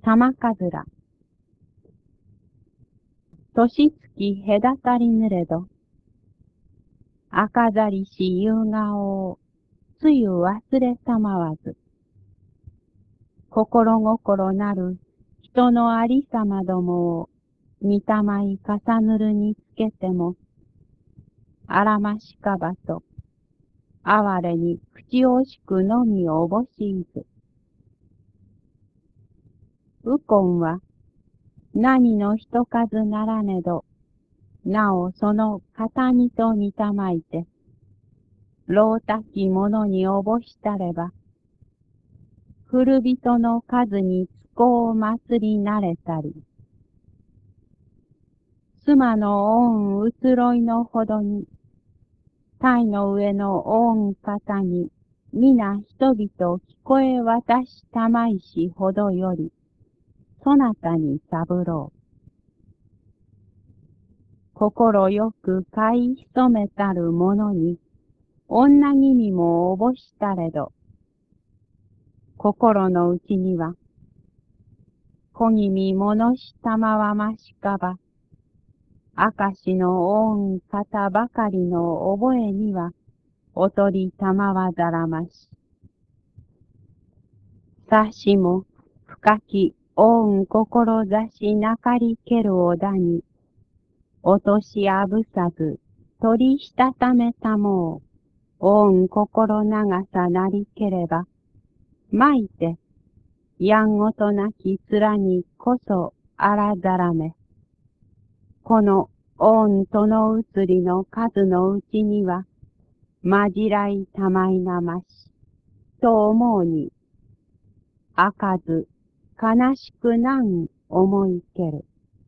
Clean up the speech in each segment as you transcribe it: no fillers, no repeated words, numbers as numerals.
玉かずら。年月隔たりぬれど、赤ざりし夕顔を、つゆ忘れたまわず。心心なる人のありさまどもを、見たまい重ぬるにつけても、あらましかばと、哀れに口惜しくのみおぼしいず。右近は、何の人数ならねど、なおその形にと似たまいて、老たき者におぼしたれば、古人の数に都合を祭りなれたり、妻の御移ろいのほどに、鯛の上の御方に、皆人々聞こえ渡したまいしほどより、そなたに三郎。心よく買い潜めたる者に、女君もおぼしたれど、心の内には、小君物したまわましかば、明石の御方ばかりの覚えには、おとりたまわざらまし。さしも深き御志なかりけるおだに、落としあぶさず、取りしたためたもう、御心長さなりければ、まいて、やんごとなき面にこそあらざらめ。この御との移りの数のうちには、まじらいたまいなまし、と思うに、あかず、悲しくなん思いける。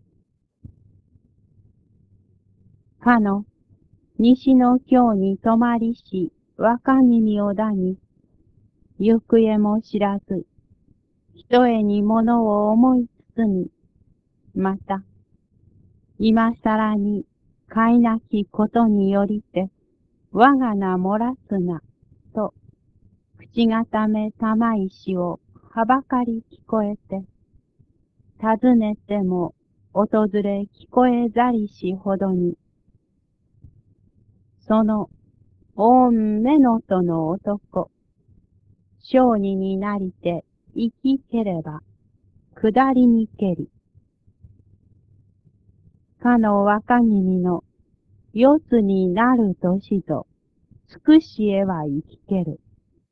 かの、西の京に泊まりし、若君をだに、行方も知らず、ひとえにものを思い包み、また、今さらに、かいなきことによりて、我が名漏らすな、と、口固めたまいしをはばかり聞こえて、尋ねても訪れ聞こえざりしほどに、その、御目のとの男、小児になりて生きければ、下りにけり。かの若君の、四つになる年ぞ、つくしへは生きける。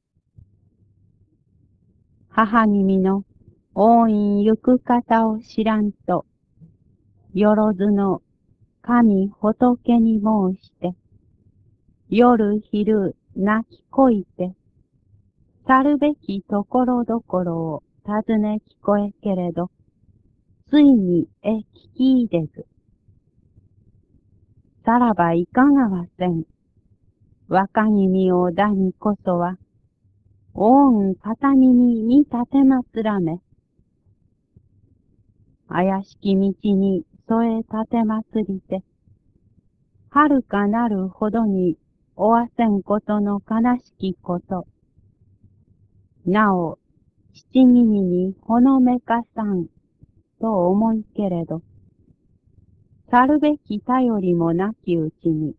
母君の、王院行く方を知らんと、よろずの神仏に申して、夜昼泣きこいて、去るべきところどころを尋ね聞こえけれど、ついに聞き入れず。さらばいかがわせん。若君をだにこそは、御形見に立てまつらめ。怪しき道に添え立てまつりて、遥かなるほどにおわせんことの悲しきこと。なお、七君にほのめかさん、と思いけれど、去るべき頼りもなきうちに、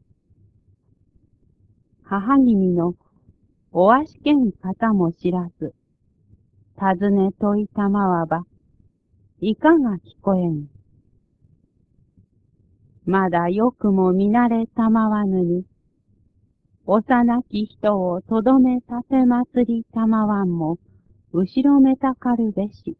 母君のおわしけん方も知らず、尋ね問いたまわば、いかが聞こえん。まだよくも見慣れたまわぬに、幼き人をとどめ立てまつりたまわんも、後ろめたかるべし。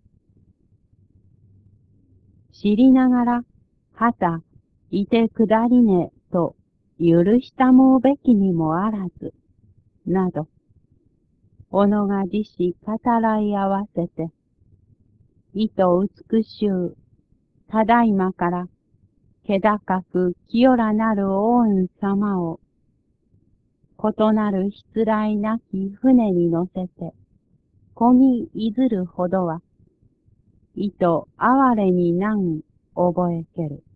知りながら、はた、いてくだりね、と、許したもうべきにもあらず、など、おのが自し語らい合わせて、意図美しゅう、ただいまから、気高く清らなる御様を、異なるしつらいなき船に乗せて、こぎいずるほどは、意図哀れになん覚えける。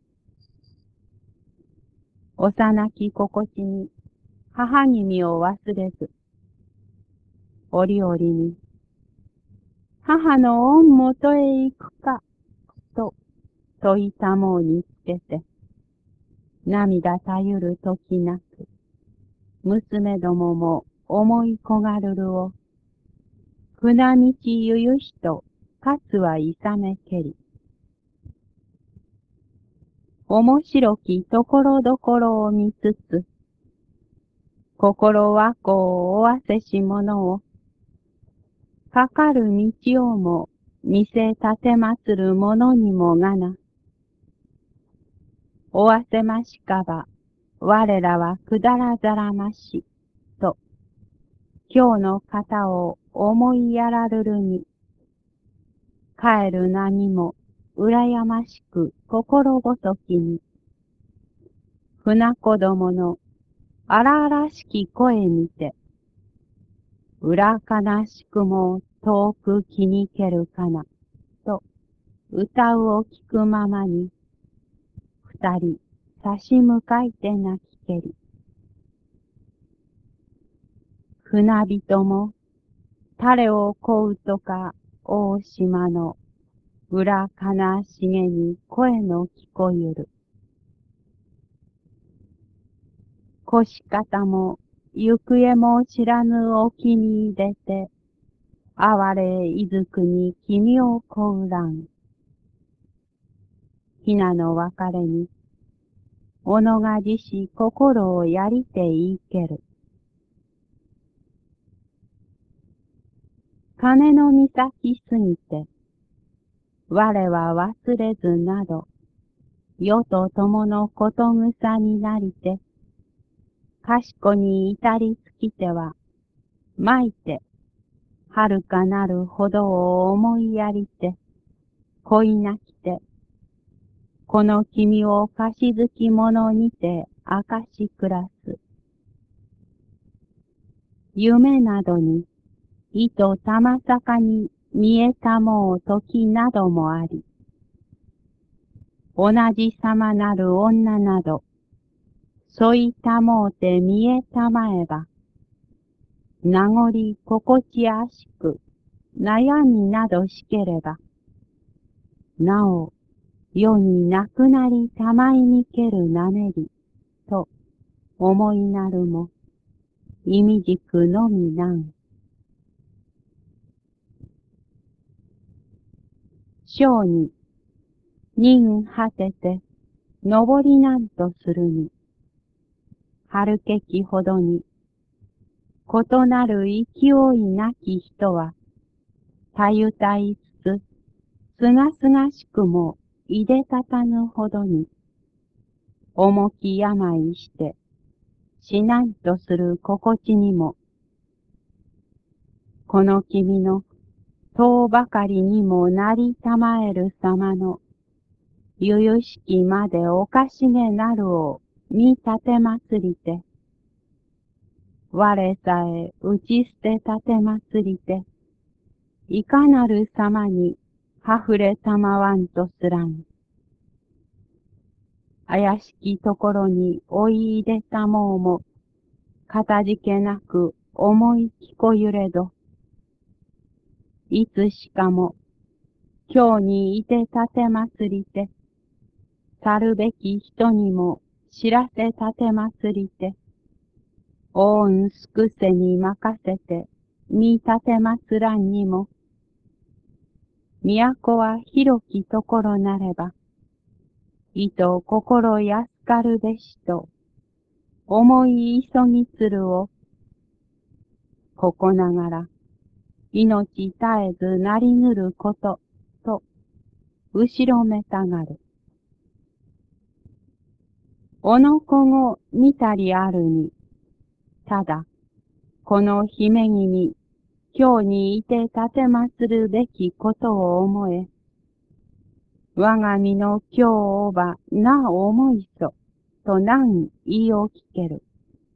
幼き心地に母君を忘れず、折々に、 母の恩元へ行くか、と問いたもうにつけて、涙たゆる時なく、娘どもも思い焦がるるを、船道ゆゆしと、かつはいさめけり。面白きところどころを見つつ、心はこうおわせしものを、かかる道をも見せ立てまつるものにもがな。おわせましかば、我らはくだらざらまし、と、今日の方を思いやらるるに、帰る何も、うらやましく心ごときに、船子供の荒々しき声にて、裏悲しくも遠く気にけるかな、と歌うを聞くままに、二人差し向かいて泣きけり。船人も、誰をこうとか大島の裏悲しげに声の聞こゆる。腰方も行方も知らぬ沖に出て、哀れいずくに君をこうらん。ひなの別れに、おのが自し心をやりていける。金の岬すぎて、我は忘れずなど、世と友のことぐさになりて、かしこに至りつきては、まいて、はるかなるほどを思いやりて、恋なきて、この君をかしずきものにて明かし暮らす。夢などに、糸たまさかに見えたもう時などもあり、同じさまなる女など、そいたもうて見えたまえば、名残心地やしく、悩みなどしければ、なお、世になくなりたまいにけるなめり、と思いなるも、意味軸のみなん。小に、人果てて、登りなんとするに、春けきほどに、異なる勢いなき人は、たゆたいつつ、すがすがしくも、いでたたぬほどに、重き病して、死なんとする心地にも、この君の、遠ばかりにもなりたまえる様の、ゆゆしきまでおかしげなるを見立てまつりて、我さえ打ち捨て立てまつりて、いかなる様にはふれたまわんとすらん。怪しきところに追い入れたもうも、かたじけなく思い聞こゆれど、いつしかも、今日にいて立てまつりて、去るべき人にも知らせ立てまつりて、おうんすくせに任せて、見立てまつらんにも、都は広きところなれば、意図心安かるべしと、思い急ぎつるを、ここながら、命絶えずなりぬること、と、後ろめたがる。おのこご見たりあるに、ただ、この姫君、今日にいて立てまするべきことを思え、我が身の今日をばな思いそ、と何言いを聞ける。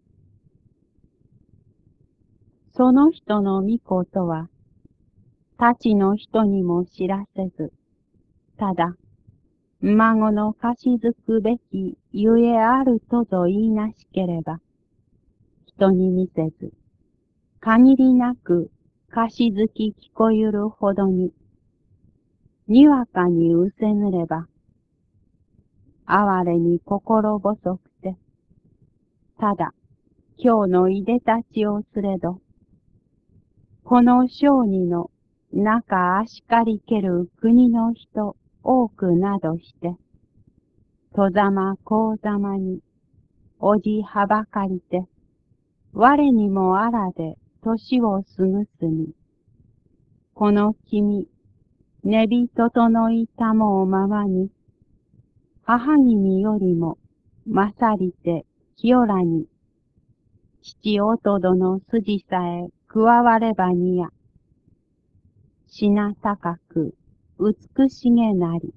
その人の御子とは、たちの人にも知らせず、ただ、孫のかしずくべきゆえあるとぞ言いなしければ、人に見せず、限りなくかしづき聞こゆるほどに、にわかにうせぬれば、哀れに心細くて、ただ、今日のいでたちをすれど、この小児の中あしかりける国の人多くなどして、とざまこうざまに、おじはばかりて、我にもあらで年を過ぐすに、この君、寝び整いたもうままに、母君よりも勝りて清らに、父弟の筋さえ加わればにや、品高く美しげなり、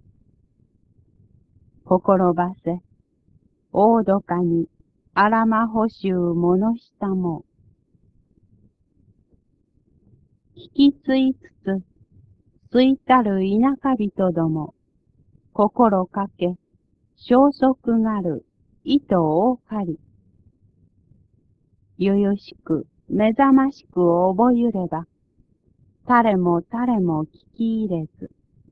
心ばせ、大どかにあらまほしゅうものしたも、引きついつつ、ついたる田舎人ども、心かけ、消息がる、糸をかり、ゆゆしく、目覚ましく覚ゆれば、誰も誰も聞き入れず、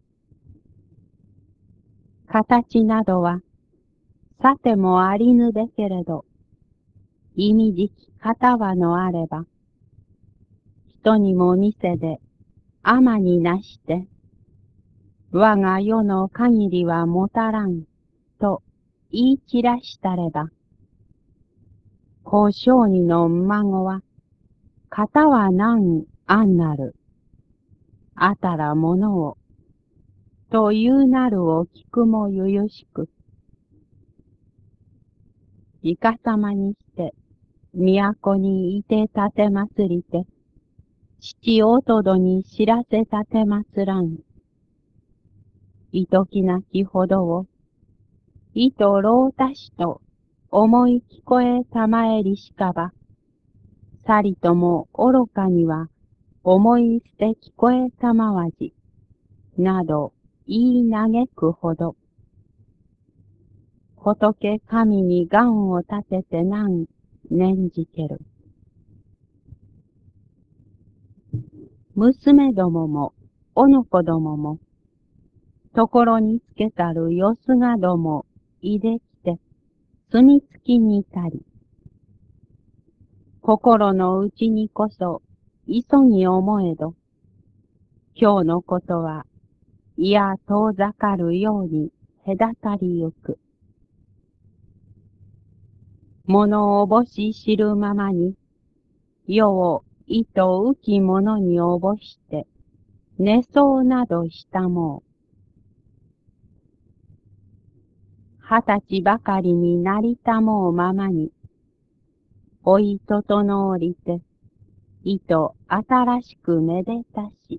形などは、さてもありぬべけれど、意味じき片はのあれば、人にも見せで、あまになして、我が世の限りはもたらん、と言い散らしたれば、小小児の孫は、片は何あんなる、あたらものを、というなるを聞くもゆゆしく、いかさまにして、都にいてたてまつりて、父弟に知らせたてまつらん。いときなきほどを、いとろうたしと思い聞こえたまえりしかば、さりとも愚かには思い捨て聞こえたまわじ、など言い嘆くほど、仏神に願を立ててなん念じける。娘どもも、おの子どもも、ところにつけたるよすがども、いできて、住みつきにたり、心のうちにこそ、急ぎ思えど、今日のことは、いや遠ざかるように隔たりゆく。物をぼし知るままに、世を意図浮き者におぼして、寝そうなどしたもう、20歳ばかりになりたもうままに、おいととのおりて、意図新しくめでたし、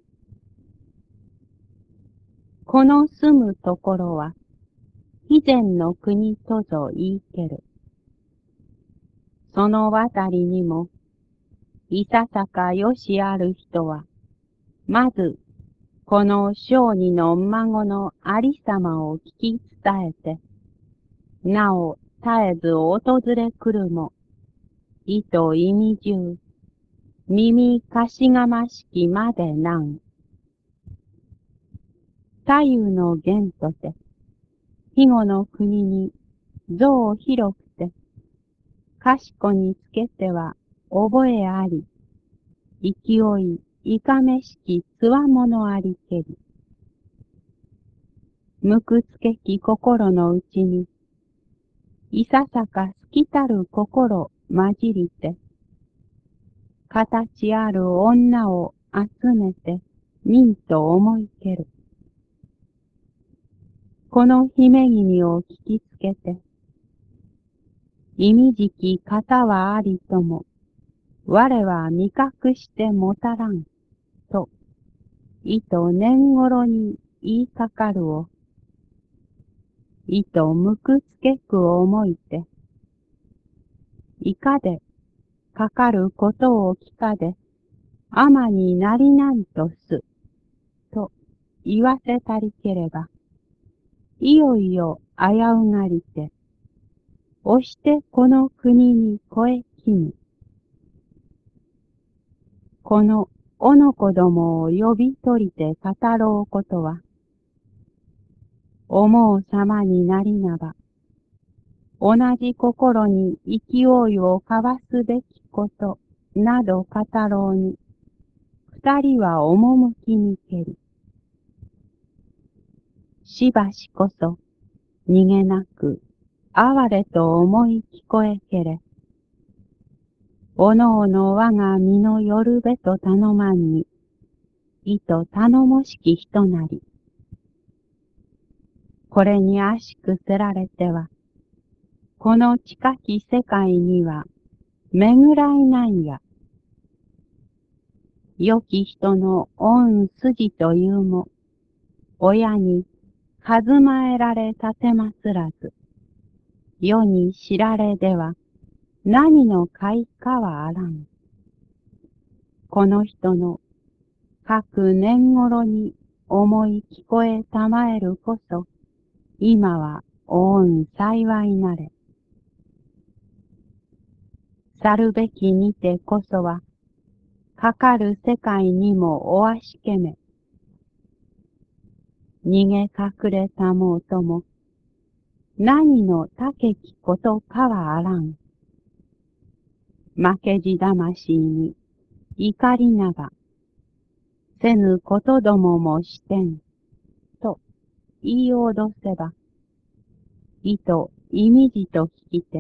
この住むところは、以前の国とぞ言いける。その渡りにも、いささかよしある人は、まず、この小児の孫のありさまを聞き伝えて、なお絶えず訪れ来るも、意と意味中、耳かしがましきまでなん。左右の弦とて、肥後の国に像広くて、かしこにつけては覚えあり、勢いいかめしきつわものありけり。むくつけき心のうちに、いささか透きたる心混じりて、形ある女を集めて、みんと思いける。この姫君を聞きつけて、意味じき方はありとも、我は味覚してもたらん、と、いと年頃に言いかかるを、いとむくつけく思いて、いかで、かかることを聞かで、あまになりなんとす、と言わせたりければ、いよいよ危うがりて、押してこの国に越えきぬ。このおの子どもを呼び取りて語ろうことは、思う様になりなば、同じ心に勢いを交わすべきことなど語ろうに、二人は趣にけり。しばしこそ逃げなく哀れと思い聞こえけれ。おのおの我が身のよるべと頼まんに、いと頼もしき人なり。これにあしくせられては、この近き世界には、めぐらいなんや。良き人の恩筋というも、親に数まえられたてますらず、世に知られでは、何の開かはあらん。この人の各年頃に思い聞こえたまえるこそ、今はお恩幸いなれ。去るべきにてこそは、かかる世界にもおあしけめ。逃げ隠れたもうとも、何のたけきことかはあらん。負けじ魂に怒りなが、せぬことどももしてん、と言い脅せば、意と意味じと聞きて、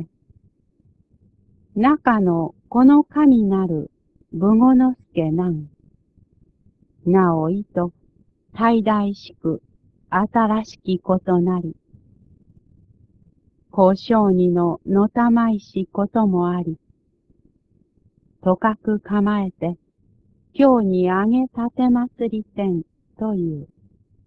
中のこの神なる武後之助なん、なおいと大々しく新しきことなり、小小児ののたまいしこともあり、とかく構えて、今日にあげ立て祭りてんという。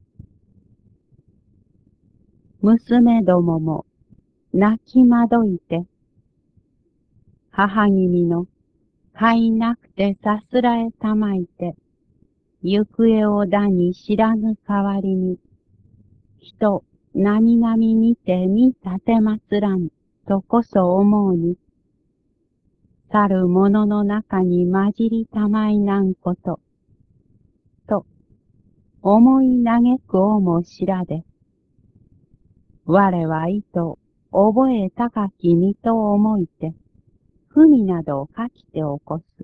娘どもも泣きまどいて、母君の飼いなくてさすらえたまいて、行方をだに知らぬ代わりに、人、なみなみ見てに立てまつらん、とこそ思うに、去る者の中に混じりたまいなんこと、と、思い嘆くをも知らで、我はいと覚え高き身と思いて、文など書きて起こす。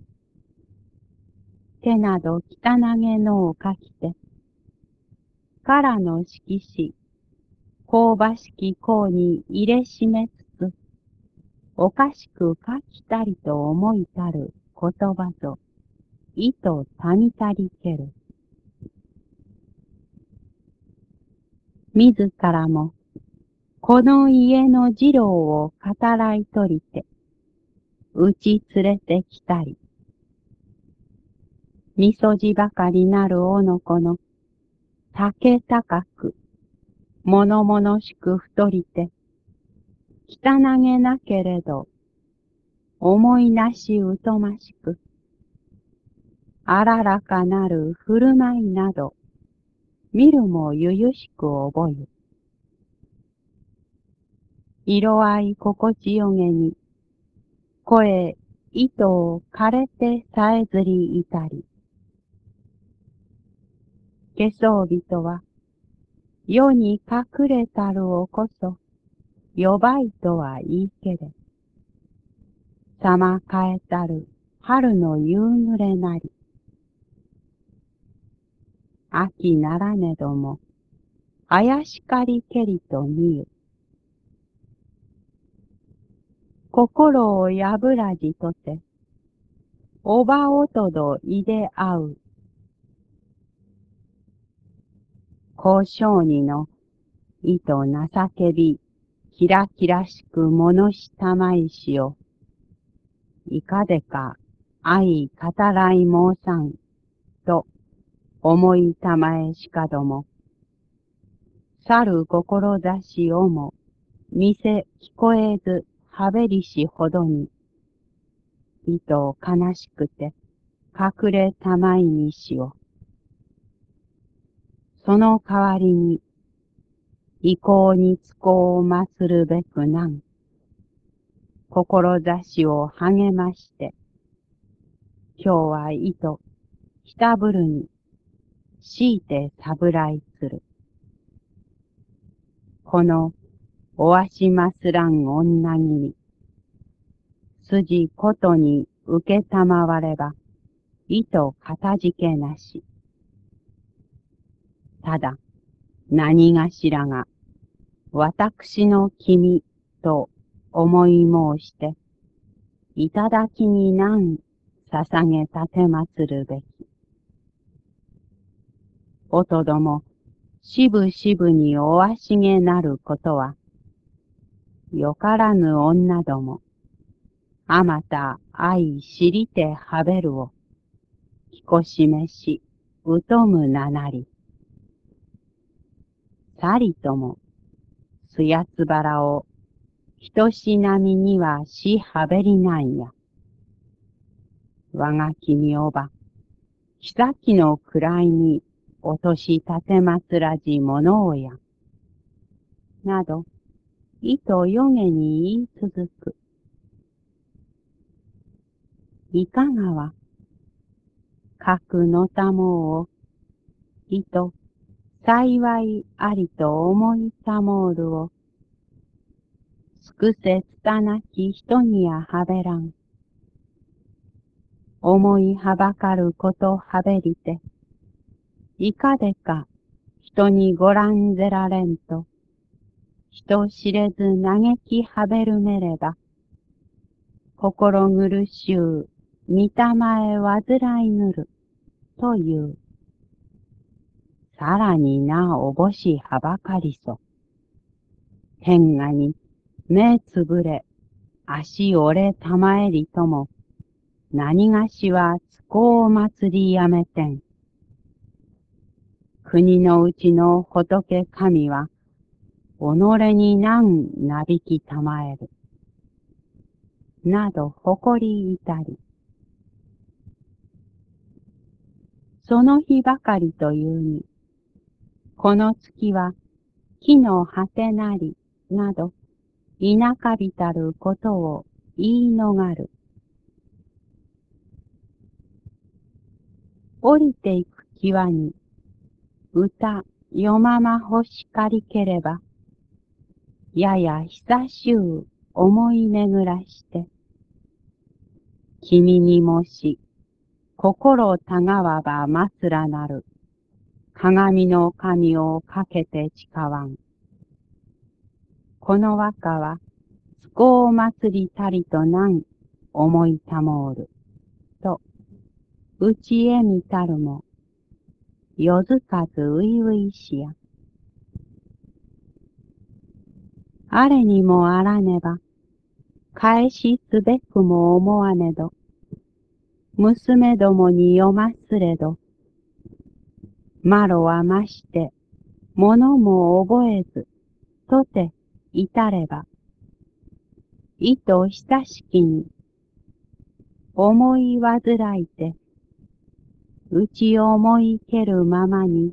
手など汚げのを書きて、からの色紙、香ばしき香に入れしめつつ、おかしく書きたりと思いたる言葉ぞ、意とたみたりける。自らも、この家の次郎を語らいとりて、うち連れてきたり、みそじばかりなるおの子の、竹高く、物々しく太りて、汚げなけれど、思いなし疎ましく、あららかなる振る舞いなど、見るもゆゆしく覚ゆ。色合い心地よげに、声、糸を枯れてさえずりいたり。下装人は、世に隠れたるをこそ、呼ばいとは言いけれ。さまかえたる春の夕暮れなり。秋ならねども、あやしかりけりと見ゆ。心を破らじとて、おばおとどいで会う。交渉にの、意と情けび、キラキラしく物したまいしを、いかでか愛語らい申さん、と思いたまえしかども、去る志をも、見せ聞こえずはべりしほどに、意と悲しくて、隠れたまいにしを。その代わりに、意向に都合を祀るべくなん、志を励まして、今日は意とひたぶるに、強いてさぶらいする。この、おわしますらん女気に、筋ことに受けたまわれば、意とかたじけなし。ただ、何がしらが、私の君と思い申して、いただきに何捧げたてまつるべき。おとども、しぶしぶにおわしげなることは、よからぬ女ども、あまた愛知りてはべるを、ひこしめし、うとむななり。さりとも、すやつばらを、ひとしなみにはしはべりなんや。我が君おば、きさきのくらいに落としたてまつらじものをや。など、いとよげに言い続く。いかがは、かくのたもを、いと、幸いありと思いたもうるを、すくせつたなき人にやはべらん。思いはばかることはべりて、いかでか人にごらんぜられんと、人知れず嘆きはべるめれば、心苦しゅう、見たまえわずらいぬる、という。さらになおぼしはばかりそ。変がに、目つぶれ、足折れたまえりとも、何がしはつこう祭りやめてん。国のうちの仏神は、己に何なびきたまえる。など誇りいたり。その日ばかりというに、この月は木の果てなり、など、田舎びたることを言い逃る。降りていく際に、歌、よまま欲しかりければ、やや久しゅう思い巡らして、君にもし、心たがわばますらなる、鏡の髪をかけて誓わん。この和歌は、つこう祭りたりとなん思いたもうる。と、うちへみたるも、よずかずういういしや。あれにもあらねば、返しすべくも思わねど、娘どもに読ますれど、マロはまして、ものも覚えず、とていたれば、いと親しきに、思いわずらいて、うち思いけるままに、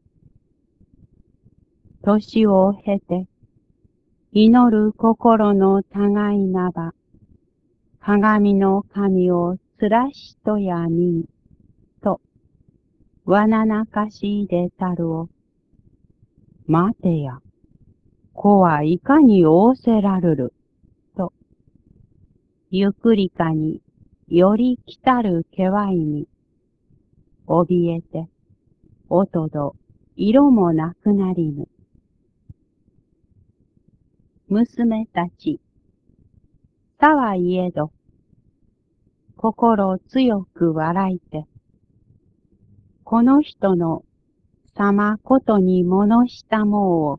年を経て、祈る心の互いなば、鏡の髪をつらしとやにん、と、わななかしいでたるを、待てや、子はいかに仰せらるる、と、ゆくりかに、より来たるけわいに、怯えて、おとど、色もなくなりぬ。娘たち、さはいえど、心強く笑いて、この人の様ことにものしたもうを、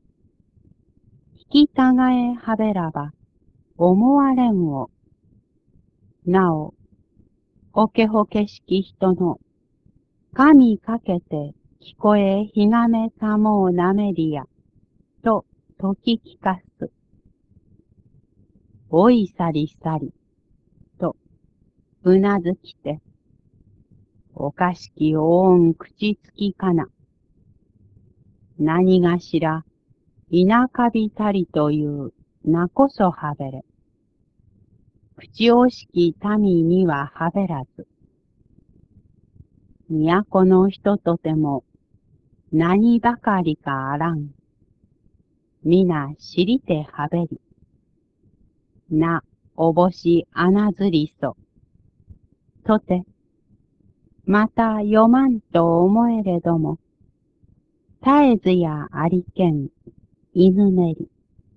引きたがえはべらば、思われんを、なお、ほけほけしき人の、神かけて聞こえひがめたもうなめりや、と時聞かす。おいさりさり、と、うなずきて、おかしきおおん口つきかな。何がしら、田舎びたりというなこそはべれ。口惜しき民にははべらず。 都の人とても何ばかりかあらん。皆知りてはべり。な、おぼしあなずりそ。とて、また読まんと思えれども、絶えずやありけん、犬めり。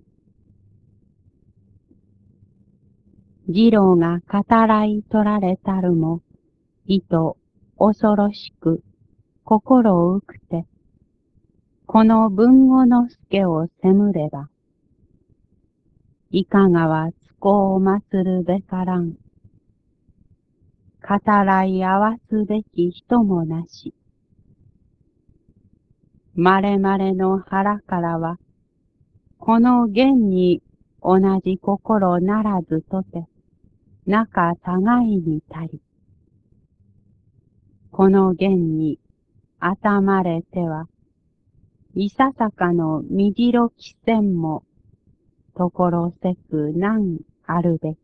次郎が語らい取られたるも、いと恐ろしく、心うくて、この文後の助を責むれば、いかがは都合を祀るべからん。語らい合わすべき人もなし。まれまれの腹からは、この現に同じ心ならずとて、仲互いに足り。この現に頭まれては、いささかのみじろき線も、ところせく難あるべき。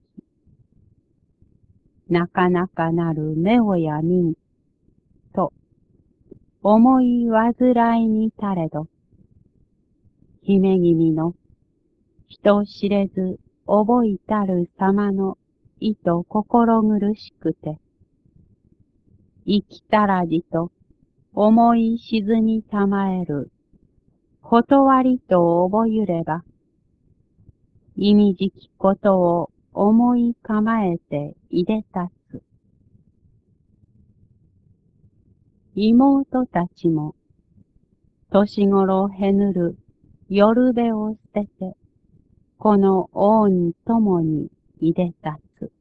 なかなかなる目をやみん、と、思い煩いにたれど、姫君の人知れず覚いたる様の意図心苦しくて、生きたらじと思い静にたまえる、断りと覚ゆれば、意味じきことを思い構えていでたつ。妹たちも、年頃へぬる夜べを捨てて、この王に共にいでたつ。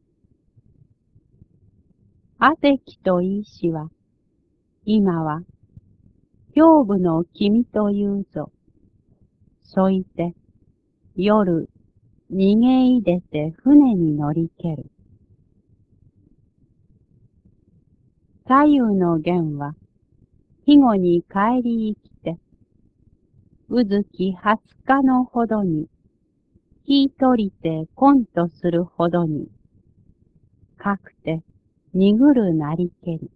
あてきといいしは、今は、兵部の君というぞ。そいて、夜、逃げいでて船に乗りける。左右の弦は、肥後に帰り生きて、うずき20日のほどに、引いとりてこんとするほどに、かくて、にぐるなりけり。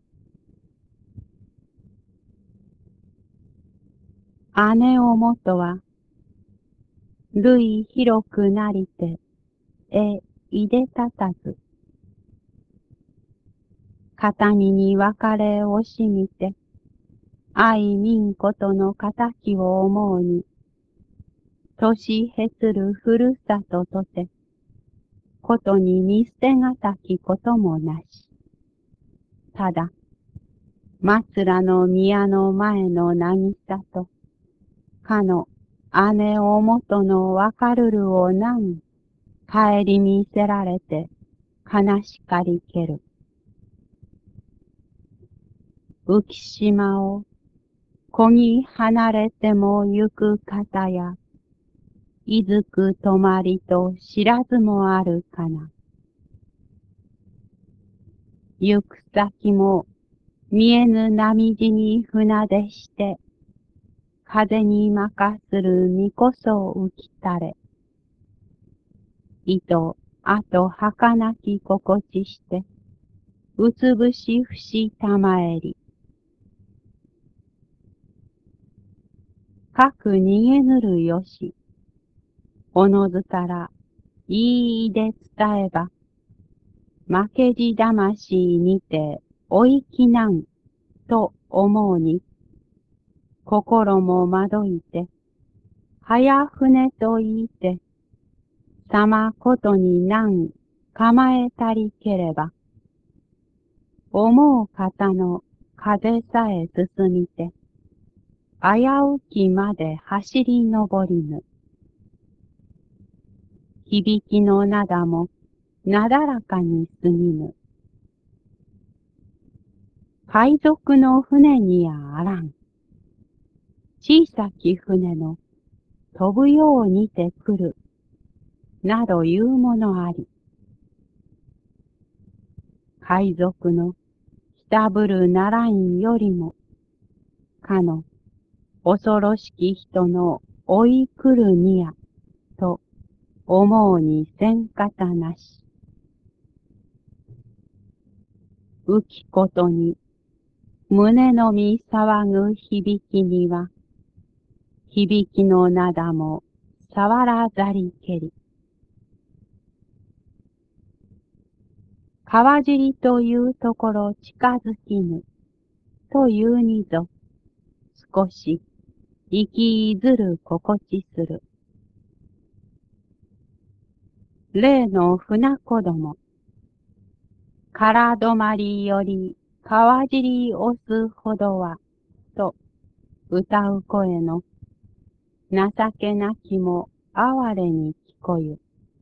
姉をもとは、類広くなりて、いでたたず。片身に別れ惜しみて、愛みんことの仇を思うに、年へつるふるさととて、ことに見捨てがたきこともなし。ただ、松らの宮の前の渚と、かの姉をもとのわかるるをなん帰り見せられて悲しかりける。浮島をこぎ離れても行く方や、いずく泊まりと知らずもあるかな。行く先も見えぬ波地に船出して、風に任する身こそ浮きたれ。糸、あと儚き心地して、うつぶしふしたまえり。かく逃げぬるよし、おのずからいいで伝えば、負けじ魂にておいきなんと思うに、心も惑いて、早船と言いて、さまことになん構えたりければ、思う方の風さえ進みて、危うきまで走り登りぬ。響きの灘もなだらかに過ぎぬ。海賊の船にやあらん。小さき船の飛ぶようにて来る。などいうものあり。海賊のひたぶるならんよりも、かの恐ろしき人の追い来るにや、と思うにせんかたなし。浮きことに胸のみ騒ぐ響きには、響きの灘も触らざりけり。川尻というところ近づきぬ、というにぞ、少し生きいずる心地する。例の船子ども、空止まりより川尻押すほどは、と歌う声の情けなきも哀れに聞こゆ。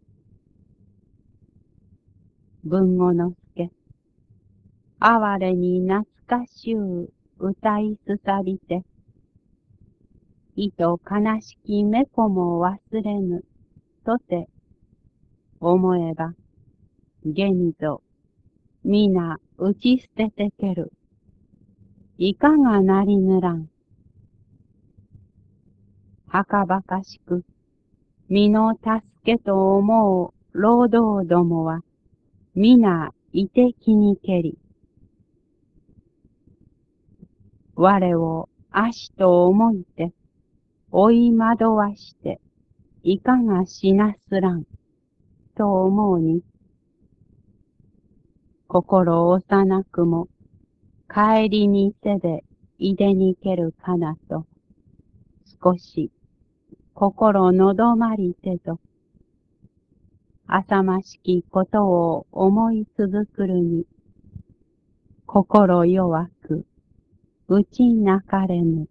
文後之助、哀れに懐かしゅう歌いすさびて、いと悲しき猫も忘れぬ、とて思えば、げにぞ、みな打ち捨ててける。いかがなりぬらん。はかばかしく、身の助けと思う労働どもは、みないてきにけり。我を足と思いて、追い惑わして、いかがしなすらん、と思うに、心幼くも、帰りにせでいでにけるかなと、少し、心のどまりてぞ、浅ましきことを思い続くるに、心弱く、打ち泣かれぬ。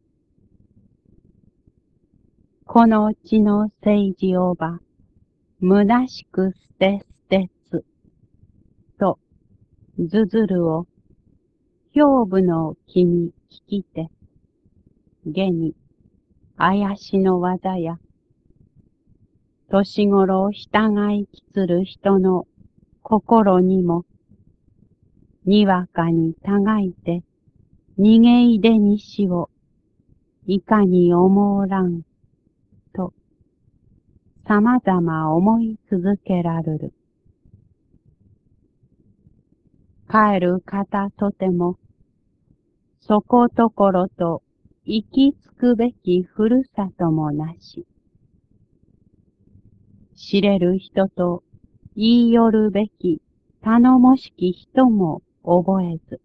この地の政治をば、虚しく捨て捨てつ、と、ずずるを、兵部の君聞きて、げに、あやしの技や、年頃を従いきつる人の心にも、にわかにたがいて、逃げいでにしを、いかに思うらん、と、さまざま思い続けられる。帰る方とても、そこところと行き着くべきふるさともなし、知れる人と言いよるべき頼もしき人も覚えず、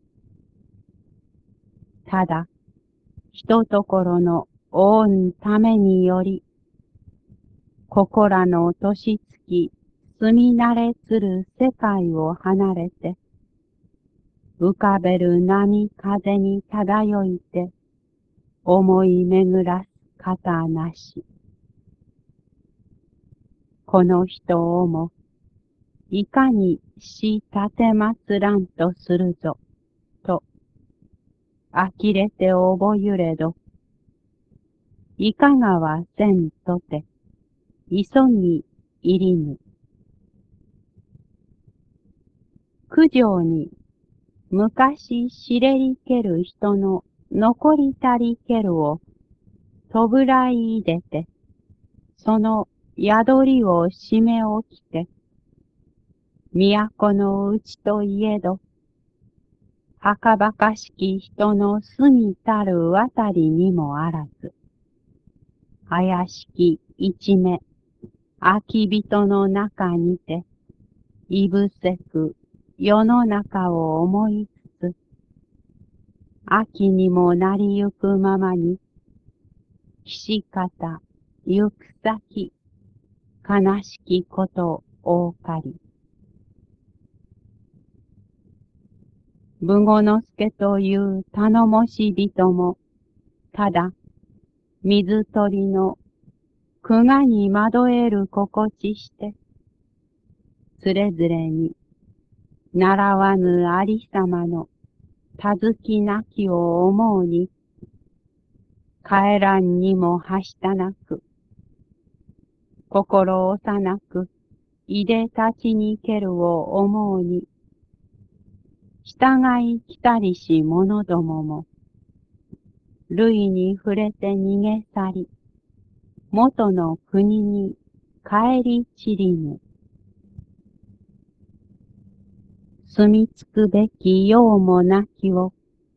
ただ、ひとところのおんためにより、ここらの年月住み慣れする世界を離れて、浮かべる波風に漂いて、思い巡らす方なし。この人をも、いかにし立てまつらんとするぞ、と、呆れて覚ゆれど、いかがはせんとて、急ぎ入りぬ。九条に、昔知れりける人の残りたりけるを、とぶらいいでて、その宿りを締め起きて、都のうちといえど、はかばかしき人の住みたるあたりにもあらず、怪しき一目、空き人の中にて、いぶせく世の中を思いつつ、秋にもなりゆくままに、岸方、行く先、悲しきこと多かり。武後之助という頼もし人も、ただ、水鳥のくがに惑える心地して、つれづれに、習わぬありさまの、たずきなきを思うに、帰らんにもはしたなく、心幼く、いで立ちにけるを思うに、従い来たりし者どもも、類に触れて逃げ去り、元の国に帰り散りぬ。住み着くべきようもなきを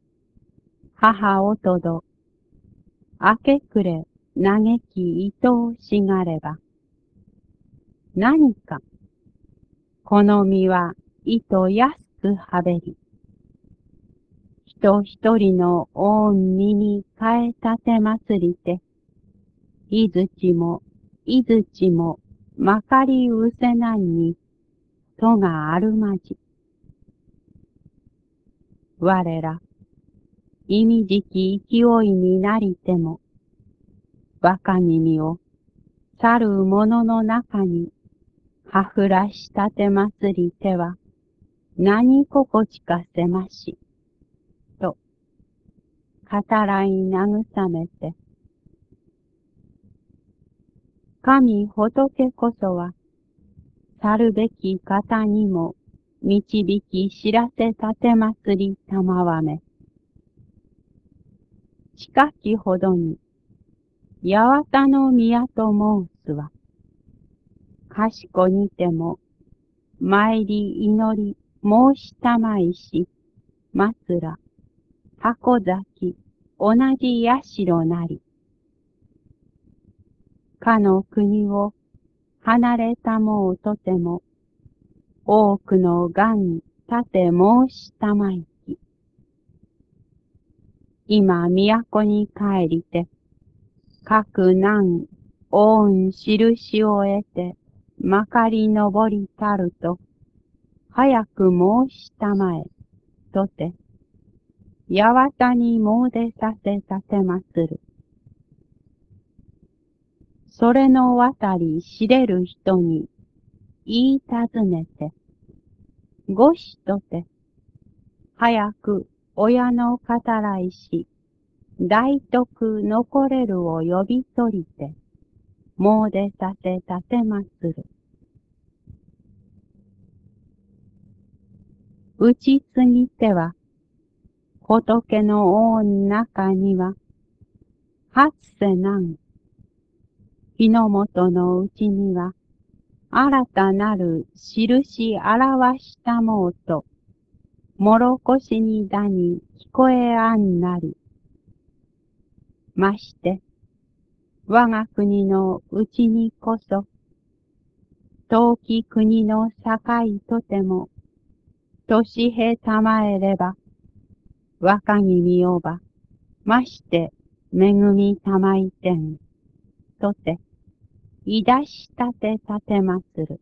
母おとど、明け暮れ、嘆き愛おしがれば、何か、この身は糸安くはべり、人一人の御身に変え立て祭りて、いずちも、いずちも、まかりうせなんに、とがあるまじ。我ら、意味じき勢いになりても、若君を、去る者の中に、はふらしたて祭りては、何心地かせまし、と、語らい慰めて、神仏こそは、去るべき方にも、導き知らせたて祭りたまわめ。近きほどに、八幡の宮と申すは、かしこにても、参り祈り申したまいし、松ら、箱崎、同じ社なり。かの国を離れたもうとても、多くの願立て申したまいき。今都に帰りて、各難、恩印を得て、まかり登りたると、早く申したまえ、とて、八幡に詣でさせたてまする。それの渡り知れる人に言い尋ねて、ごしとて、早く親の語らいし、大徳残れるを呼び取りて、詣でさせたてまする。打ちすぎては、仏の恩中には、初世難、日の元のうちには、新たなる印表したもうと、もろこしにだに聞こえあんなり。まして、我が国のうちにこそ、遠き国の境とても、年へたまえれば、若君をば、まして、恵みたまいてん、とて、いだしたてたてまする。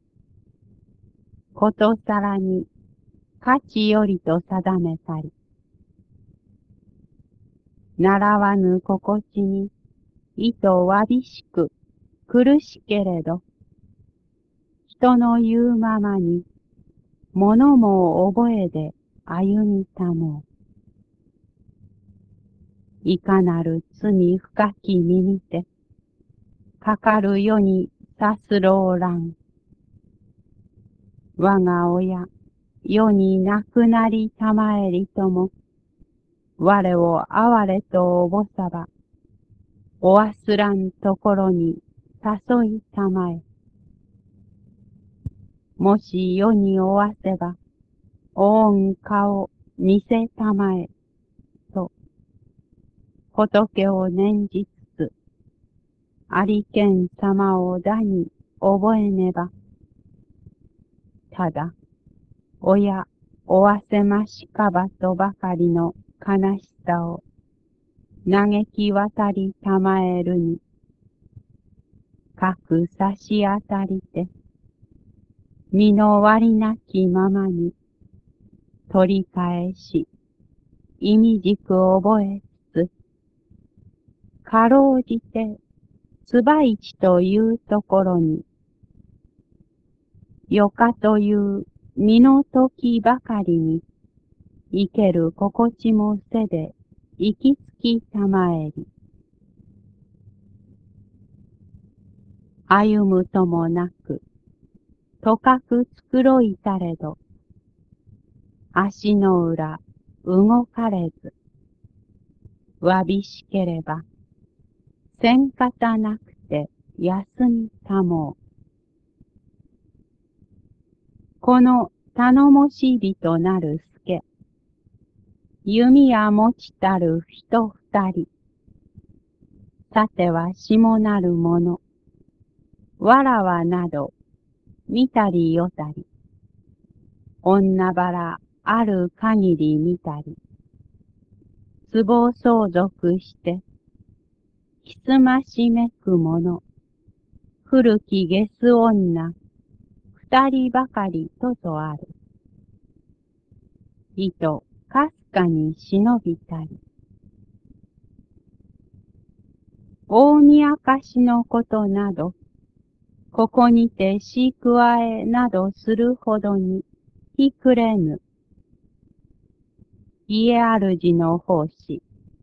ことさらに、価値よりと定めたり、習わぬ心地に、意図わびしく、苦しけれど、人の言うままに、物も覚えで歩みたもう。いかなる罪深き身にて、かかる世にさすろうらん。我が親、世に亡くなりたまえりとも、我を哀れとおぼさば、おわすらんところに誘いたまえ。もし世におわせば、おん顔見せたまえ、と、仏を念じつつ、ありけん様をだに覚えねば、ただ、親、おわせましかばとばかりの悲しさを、嘆き渡りたまえるに、各差し当たりて、身の割なきままに、取り返し、意味軸覚えつつ、かろうじて、つばいちというところに、よかという身の時ばかりに、生ける心地もせで、行き着きたまえり。歩むともなく、とかく繕いたれど、足の裏、動かれず、わびしければ、せんかたなくて休みたもう。この頼もし人なる助、 弓や持ちたる人二人。さては下なるもの。わらわなど、見たりよたり。女腹ある限り見たり。壺相続して、ひつましめくもの。古きゲス女、二人ばかりとぞある。いと、かすかに忍びたり。大見明かしのことなど、ここにてしくわえなどするほどに、ひくれぬ。家主の奉仕。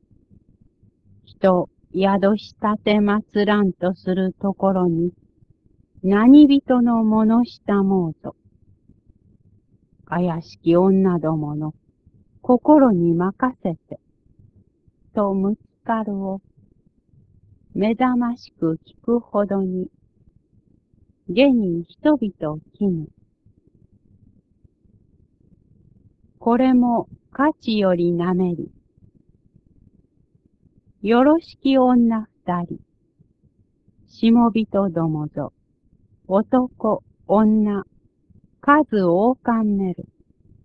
人、宿したてまつらんとするところに、何人のものしたもうぞ。怪しき女どもの心に任せて、とむつかるを目覚ましく聞くほどに、下に人々きぬ。これも価値よりなめり。よろしき女二人。しもびとどもぞ。男、女、数多かんねる。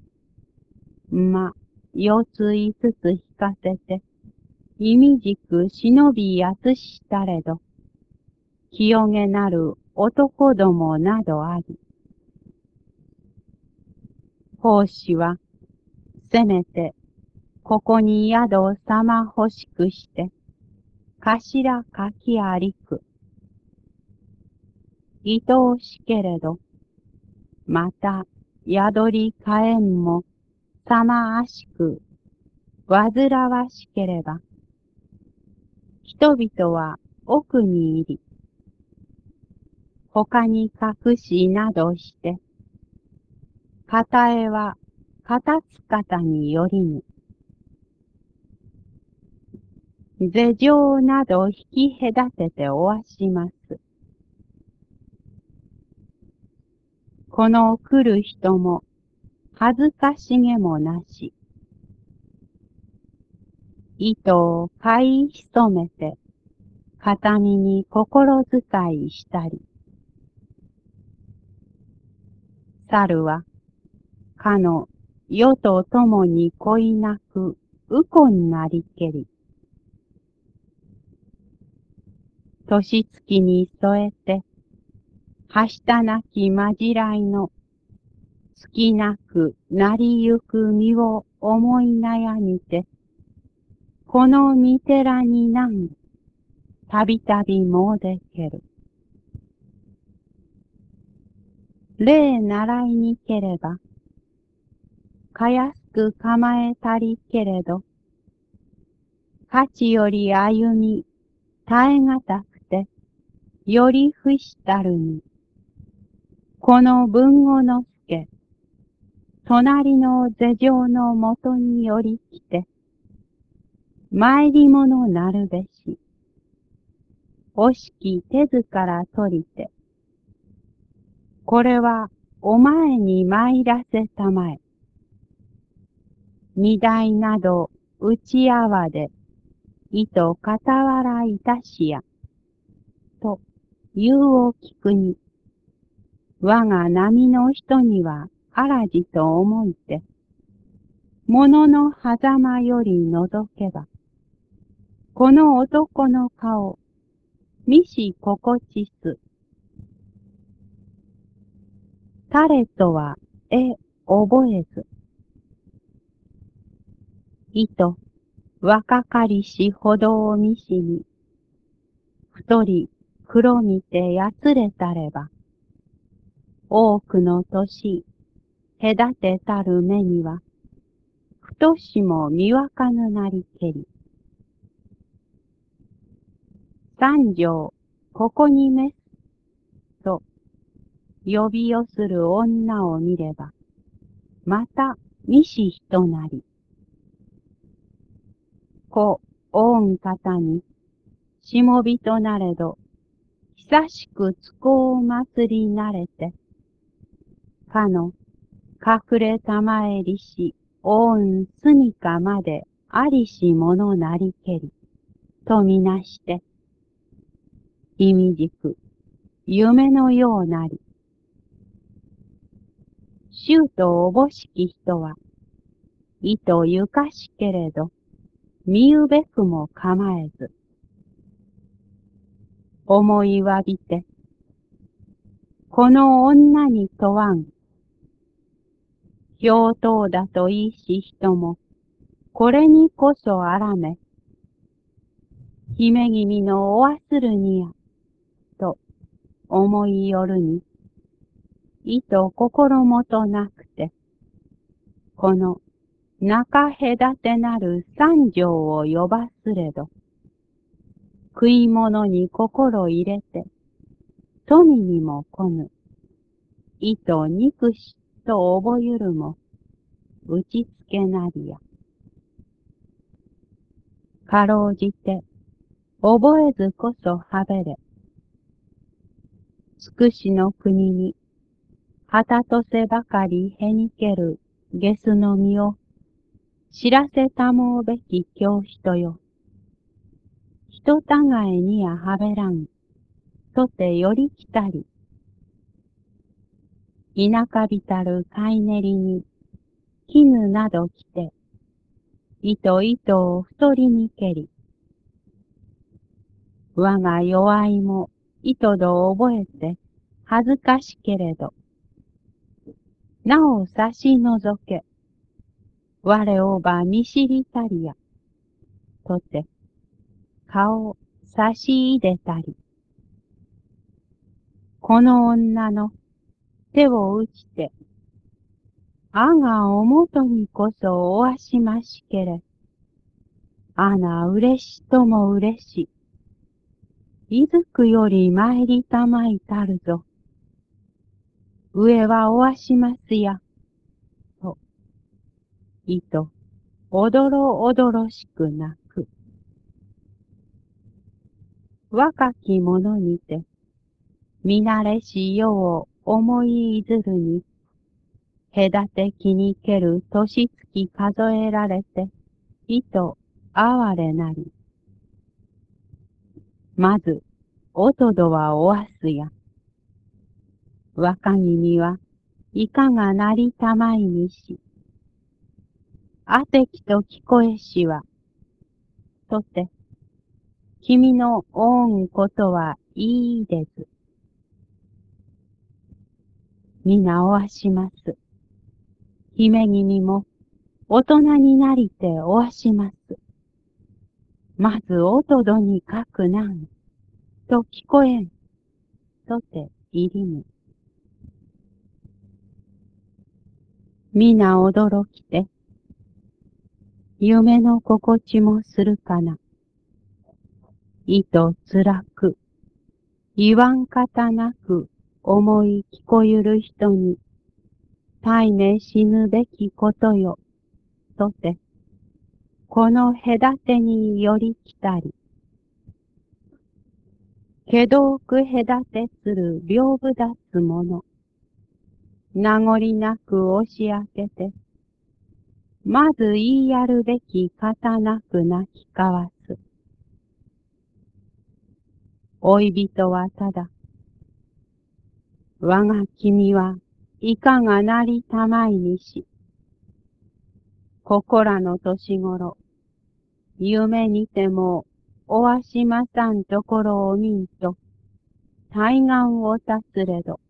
四つ五つ引かせて、いみじく忍びやつしたれど、清げなる男どもなどあり。奉仕は、せめて、ここに宿をさま欲しくして、頭かきありく。愛おしけれど、また、宿りかえんも、さまあしく、わずらわしければ、人々は奥に入り、他に隠しなどして、片絵は片つ方によりぬ。世情など引き隔てておわします。この来る人も恥ずかしげもなし。糸を買い潜めて片身に心遣いしたり。猿はかの世と共に恋なくうこになりけり。年月に添えて、はしたなきまじらいの、尽きなくなりゆく身を思い悩みて、この御寺になんたびたびもうでける。礼習いにければ、かやすく構えたりけれど、価値より歩み、耐えがたくて、より不したるに、この文後の助、隣の世情のもとにより来て、参り物なるべし、惜しき手ずから取りて、これはお前に参らせたまえ。荷台など打ち合わで、意図傍らいたしや、と言うを聞くに、我が波の人にはあらじと思いて、物の狭間より覗けば、この男の顔、見し心地す。誰とは、覚えず。いと、若かりしほどを見しに、太り、黒みてやつれたれば、多くの年、隔てたる目には、ふとしも見わかぬなりけり。三条、ここにめす、と、呼び寄する女を見れば、また、見し人なり。子、御ん方に、しもびとなれど、久しくつこう祭りなれて、かの、隠れたまえりし、 おんすみかまでありしものなりけり、とみなして、いみじく、夢のようなり。衆とおぼしき人は、意とゆかしけれど、見うべくも構えず、思いわびて、この女に問わん。上等だといいし人も、これにこそあらめ、姫君のおわするにや、と思いよるに、意と心もとなくて、この中隔てなる三条を呼ばすれど、食い物に心入れて、富にも来ぬ、意と憎しと覚ゆるも、打ちつけなりや。かろうじて、覚えずこそはべれ。つくしの国に、はたとせばかりへにけるゲスの実を、知らせたもうべき教人よ。人たがえにやはべらん、とてよりきたり。田舎びたるかいねりに、絹など着て、糸糸を太りにけり。我が弱いも糸ど覚えて、恥ずかしけれど、なお差し除け、我をば見知りたりや、とて、顔差し入れたり。この女の手を打ちて、あがおもとにこそおわしましけれ。あなうれしともうれし。いずくより参りたまいたるぞ。上はおわしますや。と、いと、おどろおどろしくなく。若き者にて、見慣れし世を思いいずるに、隔て気にける年月数えられて、意と哀れなり。まず、おとどはおわすや。若君は、いかがなりたまいにし。あてきと聞こえしは、とて、君のおんことはいいです。皆おわします。姫君も、大人になりておわします。まずおとどに書くなん、と聞こえん、とて入りぬ。皆驚きて、夢の心地もするかな。意と辛く、言わん方なく思い聞こゆる人に、大ね死ぬべきことよ、とて、この隔てにより来たり、けどく隔てする屏風立つもの、名残なく押し開けて、まず言いやるべき方なくなきかわす。老い人はただ、我が君はいかがなりたまいにし、ここらの年頃、夢にてもおわしまさんところを見んと、対岸を立つれど、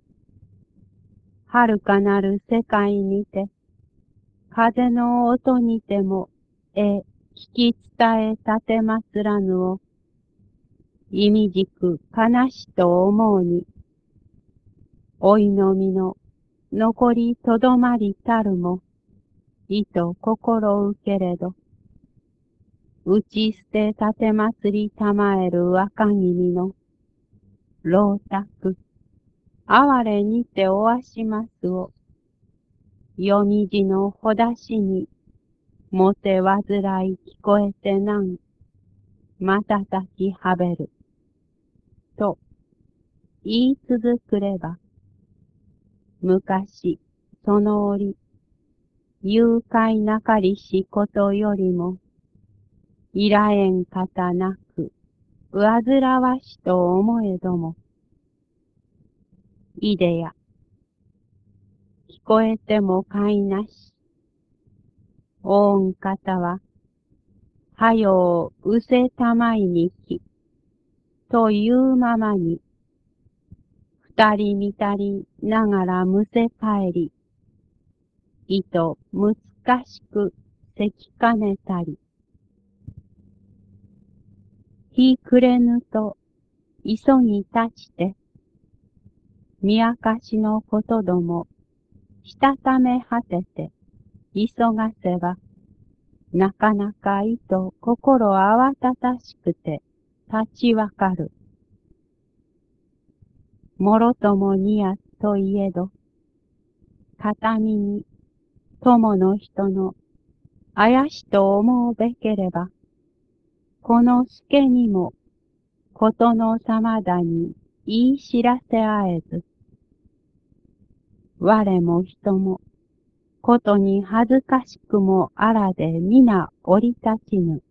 遥かなる世界にて、風の音にても、聞き伝え立てますらぬを、意味じく悲しと思うに、老いの身の残りとどまりたるも、意と心受けれど、打ち捨て立て祭りたまえる若君の、老宅、哀れにておわしますを、夜虹のほだしに、もてわずらい聞こえてなん、またたきはべる。と、言い続くれば、昔、その折、 誘拐なかりしことよりも、いらえん方なく、わずらわしと思えども、いでや、聞こえてもかいなし、おん方は、はよう、うせたまいにき、というままに、二人見たりながらむせ帰り、いと難しくせきかねたり、日暮れぬと急ぎ立ちて、見明かしのことども、したため果てて、急がせば、なかなかいと心慌ただしくて、立ちわかる。もろともにやといえど、片身に友の人のあやしと思うべければ、この助にも、ことのさまだに言い知らせあえず、我も人も、ことに恥ずかしくもあらで皆降り立ちぬ。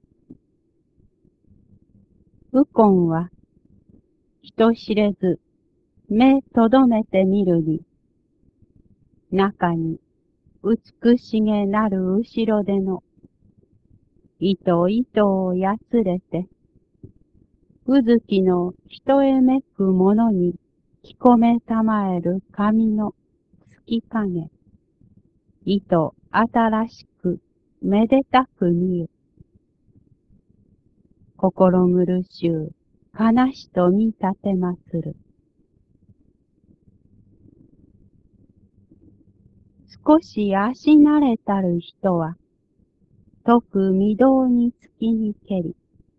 右近は、人知れず、目とどめてみるに、中に美しげなる後ろでの、糸糸をやつれて、うずきの人へめくものに着込めたまえる髪の月影、糸新しくめでたく見え、心苦しゅう悲しと見立てまする。少し足慣れたる人は、徳御堂につきにけり、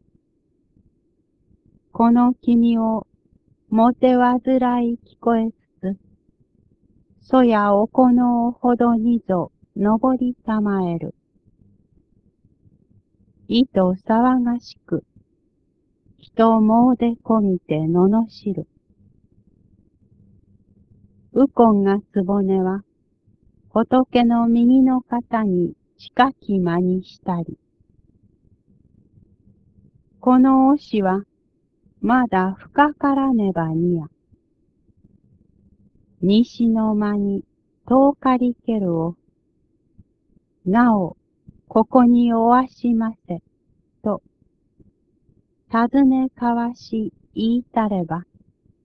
この君をもてわずらい聞こえつつ、そやおこのほどにぞ登りたまえる。いと騒がしく、人もうでこみて罵る。右近がつぼねは、仏の右の肩に近き間にしたり。この押しは、まだ深からねばにや。西の間に遠かりけるを、なお、ここにおわしませ、と、尋ねかわし言いたれば、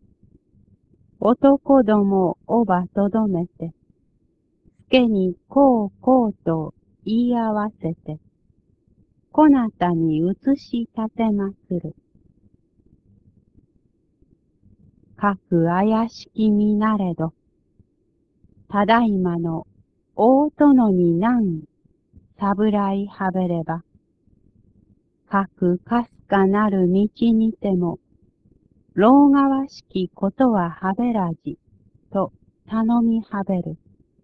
男どもおばとどめて、助にこうこうと言い合わせて、こなたに移し立てまする。かく怪しきみなれど、ただいまの大殿になんさぶらいはべれば、かくかすかなる道にても、老わしきことははべらじ、と頼みはべる。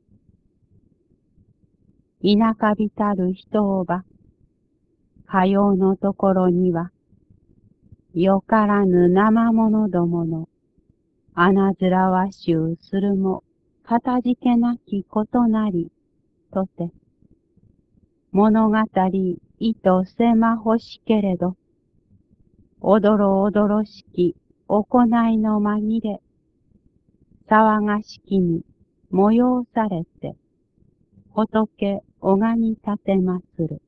田舎びたる人をば、かようのところには、よからぬ生者どもの、あなずらわしゅうするも、かたじけなきことなり、とて、物語意図せまほしけれど、おどろおどろしき行いの紛れ、騒がしきに催されて、仏拝み立てまする。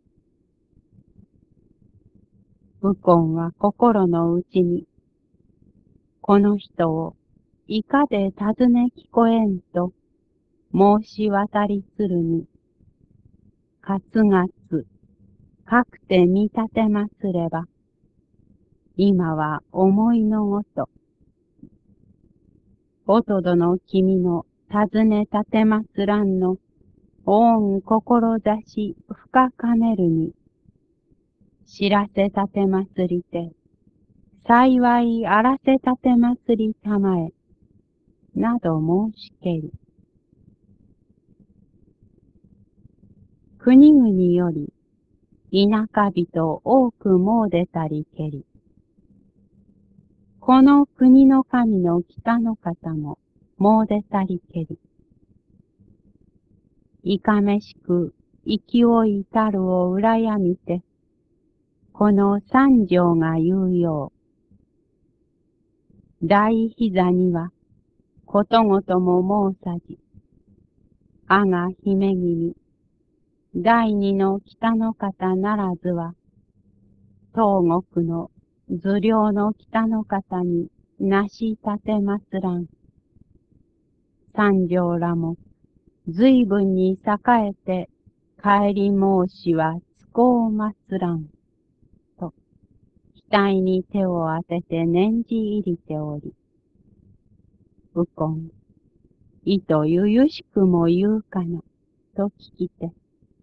右近は心の内に、この人をいかで尋ね聞こえんと申し渡りするに、かつがつ、かくて見立てますれば、今は思いのごと、おとどの君の尋ね立てますらんの、恩志深かめるに、知らせ立てますりて、幸いあらせ立てますりたまえ、など申しけり。国々より、田舎人多く詣でたりけり。この国の神の北の方も詣でたりけり。いかめしく勢いたるを羨みて、この三条が言うよう。大膝には、ことごとも申さじ。阿が姫君、第二の北の方ならずは、東国の頭領の北の方になし立てますらん。三条らも、随分に栄えて、帰り申しはつこうますらん。と、額に手を当てて念じ入りており、右近、いとゆゆしくも言うかな、と聞きて、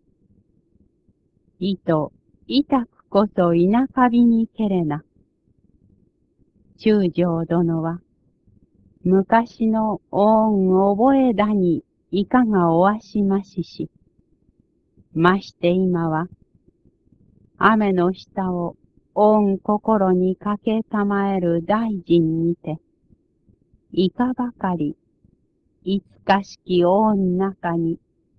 いと、痛くこそ田舎びにけれな。中将殿は、昔の恩覚えだにいかがおわしましし、まして今は、雨の下を恩心にかけたまえる大臣にて、いかばかり、いつかしき恩中に、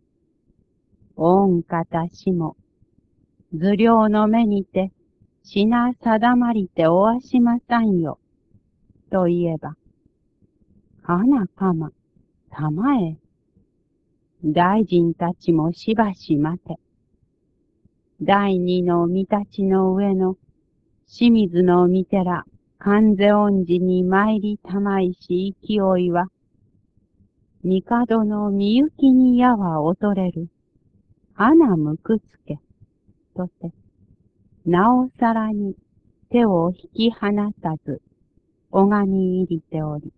恩方しも、頭領の目にて、品定まりておわしまさんよ、と言えば、はなかま、たまえ、大臣たちもしばし待て。第二の御立ちの上の清水の御寺、観世恩寺に参りたまいし勢いは、帝のみゆきに矢は劣れる。花むくつけ、とて、なおさらに手を引き離さず、拝み入りており。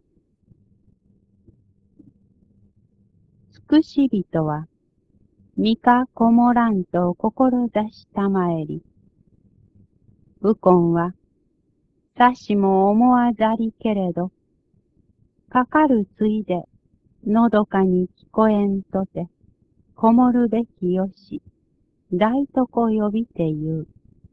つくし人は、みかこもらんと志したまえり。右近は、さしも思わざりけれど、かかるついで、のどかに聞こえんとて、こもるべきよし、大とこ呼びて言う。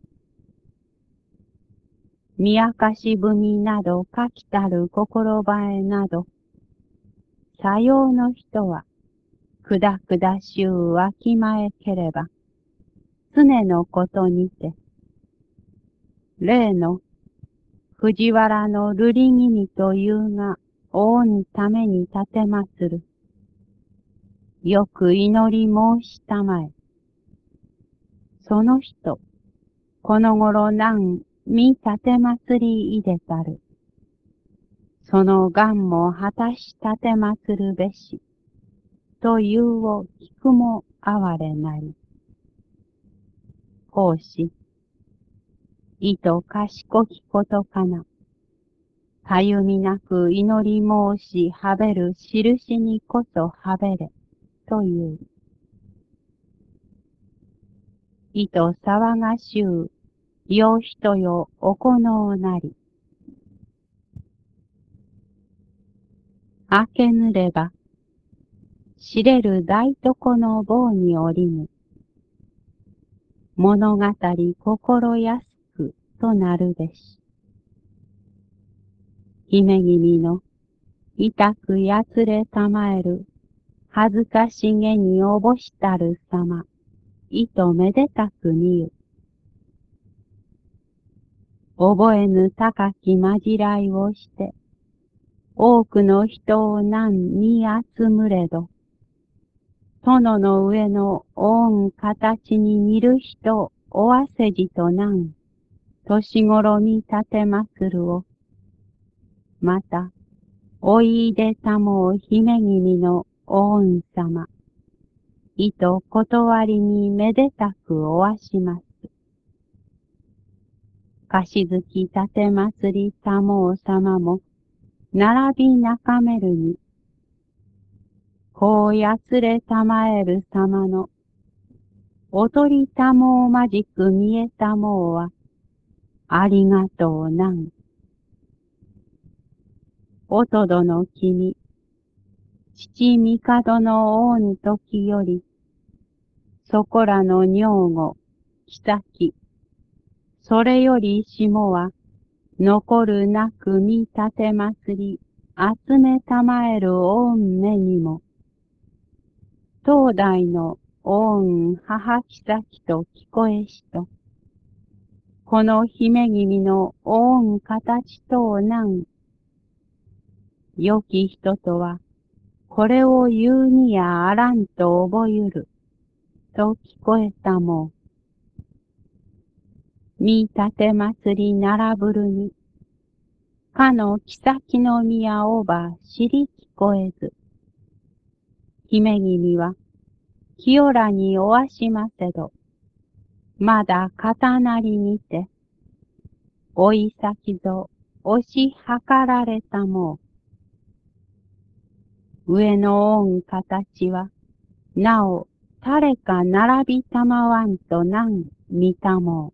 みやかし文など書きたる心ばえなど、さようの人は、くだくだしゅうわきまえければ、常のことにて、例の藤原の瑠璃君というが、王にために立てまする。よく祈り申したまえ。その人、この頃何、見立て祭りいでたる。その願も果たし立て祭るべし。というを聞くも哀れなり。奉仕、意図賢きことかな。かゆみなく祈り申しはべる印にこそはべれ、という。意図騒がしゅう、よ人よおこのうなり。明けぬれば、知れる大床の棒におりぬ。物語心安くとなるべし。姫君の痛くやつれたまえる恥ずかしげにおぼしたるさま、いとめでたく見ゆ。覚えぬ高きまじらいをして、多くの人を何に集むれど、殿の上の恩形に似る人おわせじと何、年頃に立てまするを、また、おいでたもう姫君のお恩様、いと断りにめでたくおわします。かしずき立て祭りたもう様も、並び中めるに、こうやつれたまえる様の、おとりたもうまじく見えたもうは、ありがとうなん。おとどの君、父帝の恩時より、そこらの女御、妃、それより下は、残るなく見立て祭り、集めたまえる御目にも、当代のおん母きさきと聞こえしと、この姫君のおん形とをなん、良き人とは、これを言うにやあらんと覚ゆる、と聞こえたもう。見立て祭りならぶるに、かの妃の宮おば知り聞こえず、姫君は、清らにおわしませど、まだ刀なりにて、おい先ぞ押し量られたもう。上の恩形は、なお誰か並びたまわんとなん見たも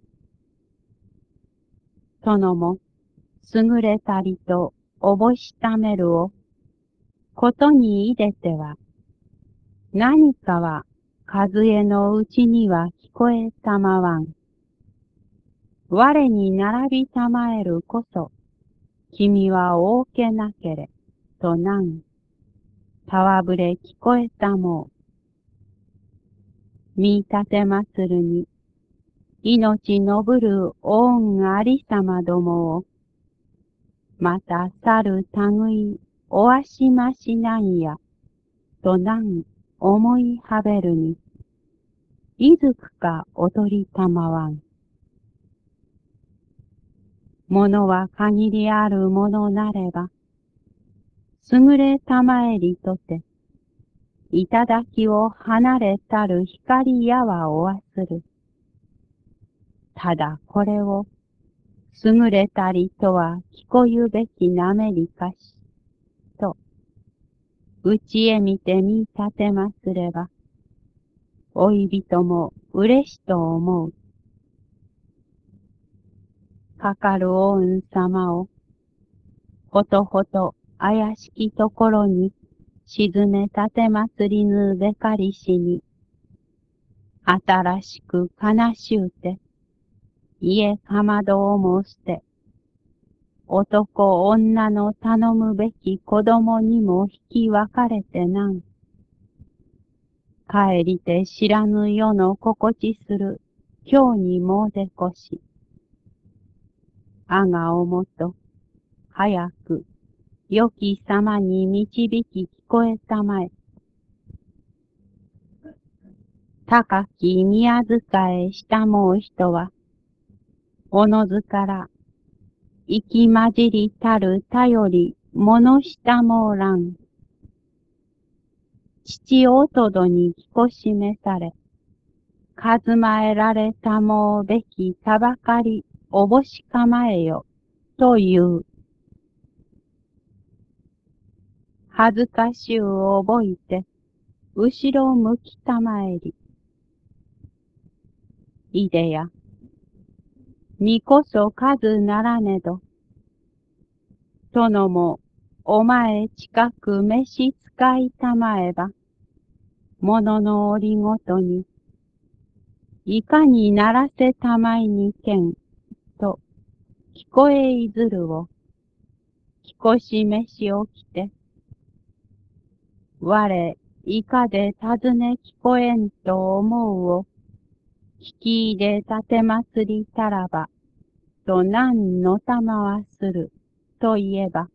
う。殿も、優れたりとおぼしためるを、ことにいでては、何かは数えのうちには聞こえたまわん。我に並びたまえるこそ、君は大けなけれ、となん、たわぶれ聞こえたもう。見立て祭るに、命のぶる恩ありさまどもを、また去る類おわしましなんや、となん思いはべるに、いずくか踊りたまわん。ものは限りあるものなれば、優れたまえりとて、いただきを離れたる光やはおわする。ただこれを、優れたりとは聞こゆべきなめりかし、と、うちへ見てみ立てますれば、おいびとも嬉しと思う。かかる恩様を、ほとほと怪しきところに沈め立て祭りぬべかりしに、新しく悲しゅうて、家かまどをも捨て、男女の頼むべき子供にも引き分かれてなん。帰りて知らぬ世の心地する今日にもうでこし。あがおもと、早く、良き様に導き聞こえたまえ。高き宮遣いしたもう人は、おのずから、生きまじりたる頼り、物したもうらん。父おとどにきこしめされ、かずまえられたもうべきたばかり、おぼしかまえよ、という。恥ずかしゅう覚えて、後ろ向きたまえり。いでや、にこそ数ならねど、殿も、お前近く召し使いたまえば、ものの折ごとに、いかにならせたまいにけん、と、聞こえいずるを、聞こしめしおきて、我、いかで尋ね聞こえんと思うを、聞き入れ立て祭りたらば、と何のたまはする、と言えば、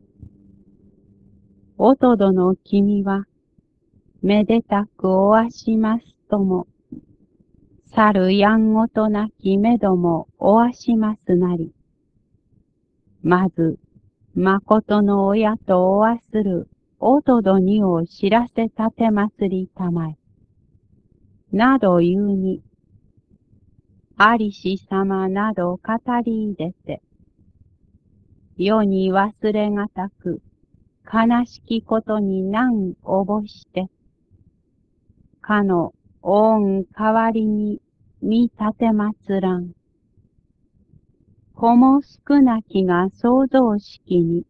おとどの君は、めでたくおわしますとも、去るやんごとなきめどもおわしますなり。まず、まことの親とおわするおとどにを知らせたて祭りたまえ。など言うに、ありし様など語り入れて、世に忘れがたく、悲しきことに難おぼして、かの恩代わりに見立てまつらん。子も少なきが創造式に、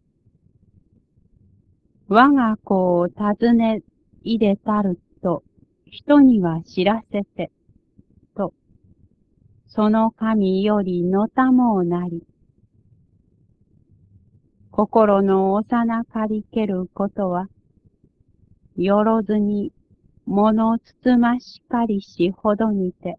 我が子を訪ね入れたると、人には知らせて、と、その神よりのたもうなり、心の幼かりけることは、よろずに物つつましかりしほどにて、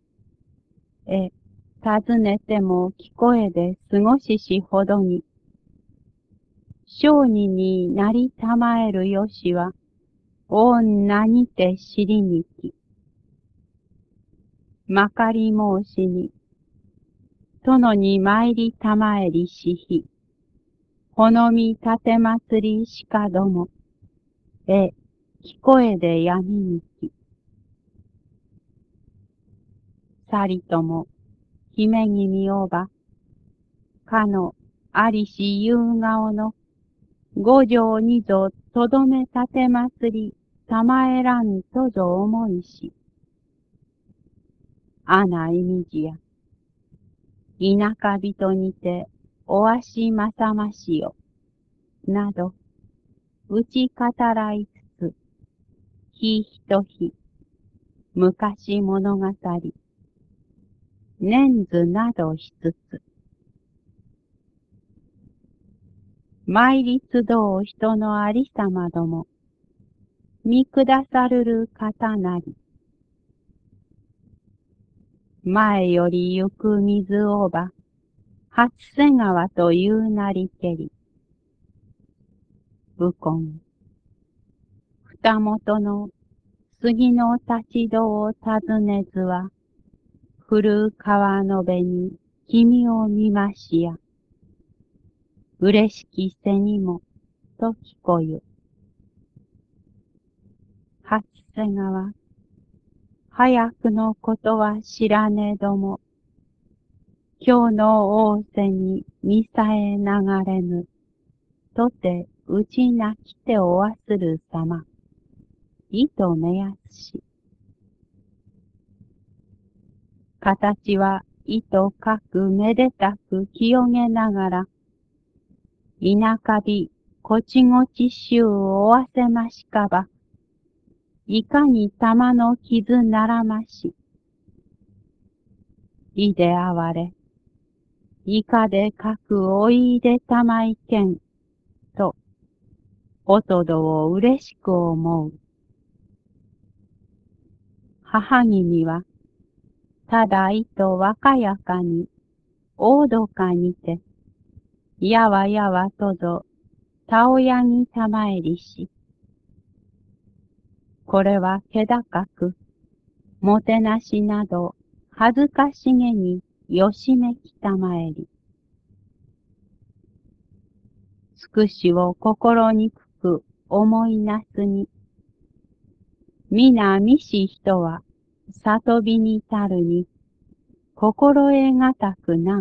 尋ねても聞こえで過ごししほどに、商人になりたまえるよしは、女にて知りにき、まかり申しに、殿に参りたまえりしひ、ほのみ立て祭りしかども、聞こえで闇にき、さりとも、姫君おば、かのありし夕顔の、五条二ぞとどめ立て祭り、たまえらんとぞ思いし、あな意味じや、田舎人にて、おわしまさましよ、など、うち語らいつつ、ひひとひ、昔物語、年図などしつつ、参り集う人のありさまども、見下さるる方なり、前より行く水をば、初瀬川というなりけり、右近、二元の杉の立ち戸を尋ねずは、古川の辺に君を見ましや、嬉しき背にも、と聞こゆ。初瀬川、早くのことは知らねども、今日の仰せに見さえ流れぬ、とてうちなきておわするさま、いとめやすし。形はいとかくめでたく清げながら、田舎びこちごちしゅうおわせましかば、いかに玉の傷ならまし。いであわれ、いかでかくおいでたまいけん、と、おとどをうれしく思う。母君は、ただいと若やかに、おどかにて、やわやわとぞ、たおやにたまえりし。これは気高く、もてなしなど、恥ずかしげによしめきたまえり。つくしを心にくく思いなすに、みなみし人は、里びにたるに、心得がたくなん。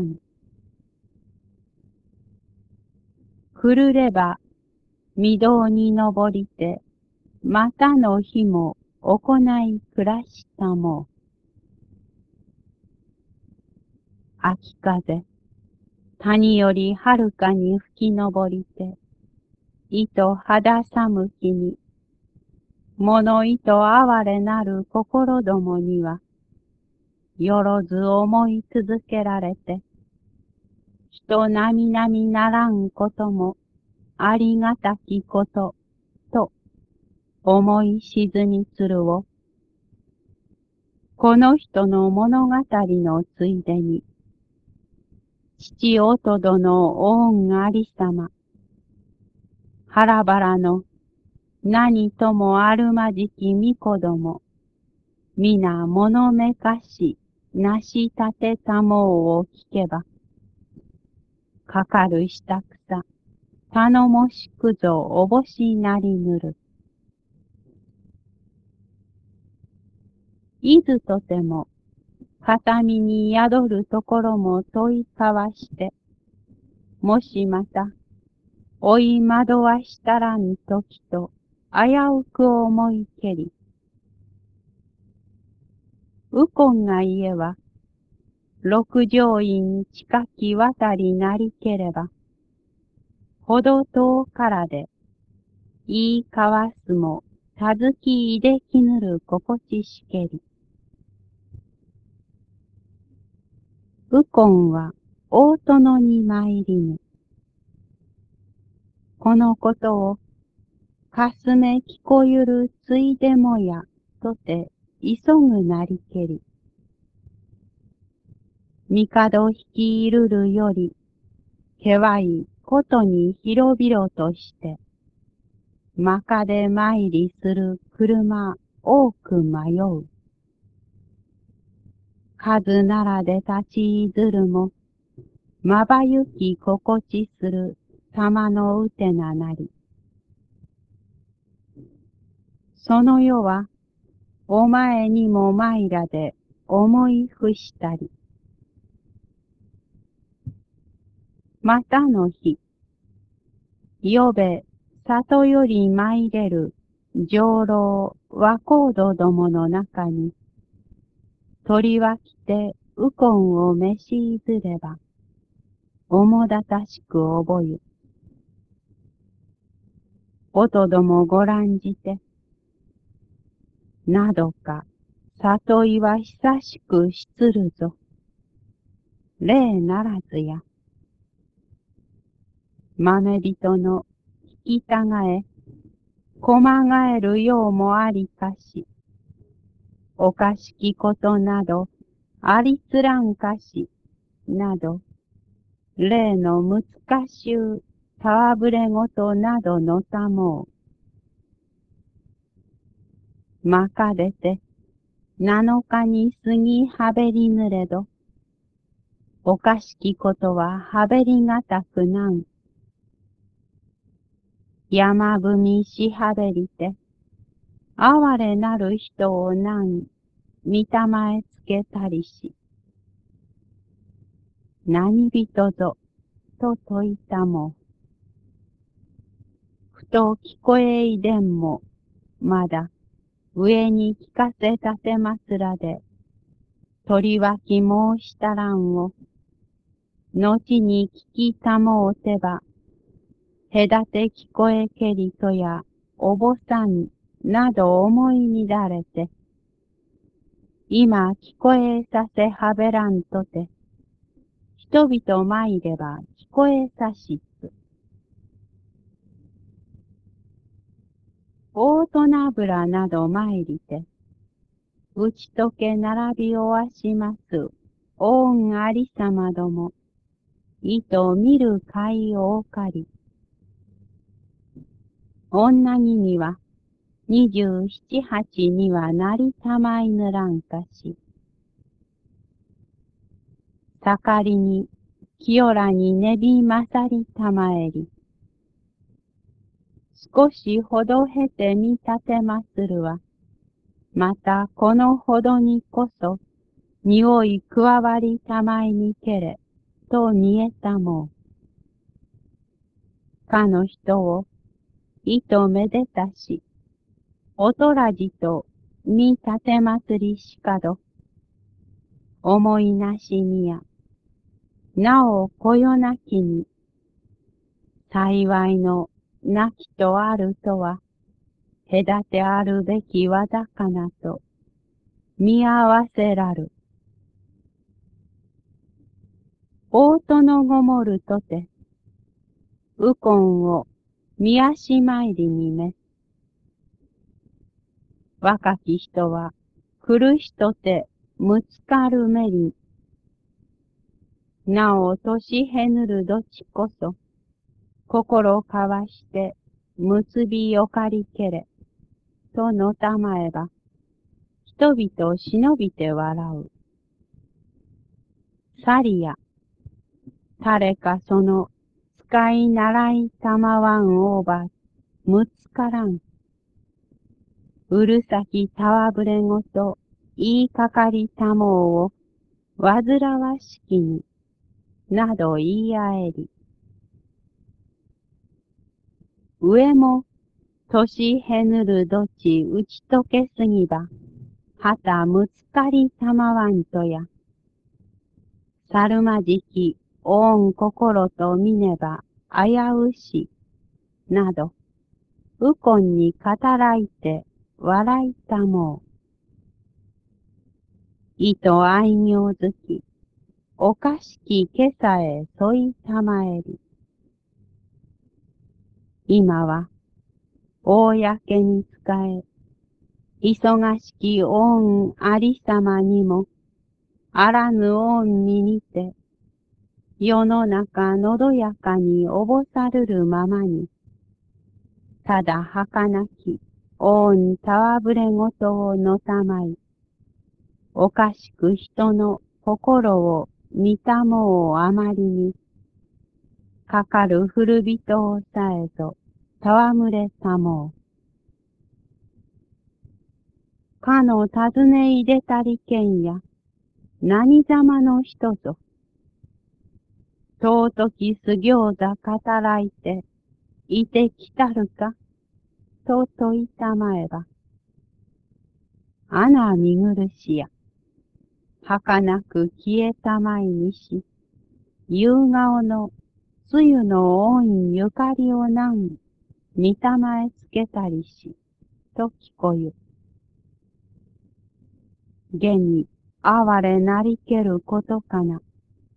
くるれば、御堂に登りて、またの日も行い暮らしたも。秋風、谷よりはるかに吹き登りて、糸肌寒きに、物糸哀れなる心どもには、よろず思い続けられて、人並々ならんこともありがたきこと、と思い沈みつるを、この人の物語のついでに、父おとどの恩ありさま、腹腹の何ともあるまじきみこども、みな物めかし、なしたてたもうを聞けば、かかるしたくさ、頼もしくぞおぼしなりぬる。いずとても、片身に宿るところも問い交わして、もしまた、追い惑わしたらんときと、危うく思いけり。右近が言えば、六条院近き渡りなりければ、ほど遠からで、言い交わすも、たずきいできぬる心地しけり。右近は、大殿に参りぬ。このことを、かすめ聞こゆるついでもや、 とて、急ぐなりけり。帝率いるるより、けわいことに広々として、まかで参りする車多く迷う。数ならで立ちいずるも、まばゆき心地する玉のうてななり。その世は、お前にもまいらで思い伏したり。またの日、よべ、里より参れる上老和光土どもの中に、鳥は来て右近を召しいずれば、おもだたしく覚ゆ。音どもご覧じて、などか、里いは久しくしつるぞ。礼ならずや。豆人の引きたがえ、こまがえるようもありかし、おかしきことなど、ありつらんかし、など、例の難しゅう、たわぶれごとなどのたもう。まかでて、7日に過ぎはべりぬれど、おかしきことははべりがたくなん。山踏みしはべりて、哀れなる人をなん、見たまえつけたりし、何人ぞ、と問いたも、ふと聞こえいでんも、まだ、上に聞かせたてますらで、とりわき申したらんを、後に聞きたもうてば、隔て聞こえけりとや、おぼさん、など思い乱れて、今聞こえさせはべらんとて、人々参れば聞こえさしつ。大人油など参りて、打ち解け並びおわします、恩ありさまども、意図見る会をおかり。女にには、27、8にはなりたまいぬらんかし。盛りに、清らにねびまさりたまえり。少しほどへて見立てまするは、またこのほどにこそ、匂い加わりたまいにけれ、と見えたもう。かの人を、いとめでたし、おとらじと見立てますりしかど、思いなしにや、なおこよなきに、幸いのなきとあるとは、隔てあるべきわだかなと、見合わせらる。大殿ごもるとて、右近を宮し参りにめ、若き人は来る人てむつかるめり、なお年へぬるどちこそ、心交わして結びよかりけれ、とのたまえば、人々忍びて笑う。さりや、誰かその使い習いたまわんおうば、むつからん。うるさきたわぶれごと言いかかりたもうを、わずらわしきに、など言い合えり。上も、年へぬるどち打ち解けすぎば、はたむつかりたまわんとや。さるまじき、おん心と見ねば、危うし、など、右近に語らいて、笑いたもう。意と愛行づき、おかしき今朝へ添いたまえり。今は、公に使え、 忙しき恩ありさまにも、あらぬ恩に似て、世の中のどやかにおぼさるるままに、ただ儚き恩たわぶれごとをのたまい、おかしく人の心を見たもうあまりに、かかる古人をさえぞ、たわむれたもう。かの尋ねいでたりけんや、何ざまの人ぞ。尊きす行座語らいて、いてきたるか、と問いたまえば。あな見苦しや、儚く消えたまいにし、夕顔の梅雨の恩ゆかりをなん見たまえつけたりし、と聞こゆ。現に哀れなりけることかな。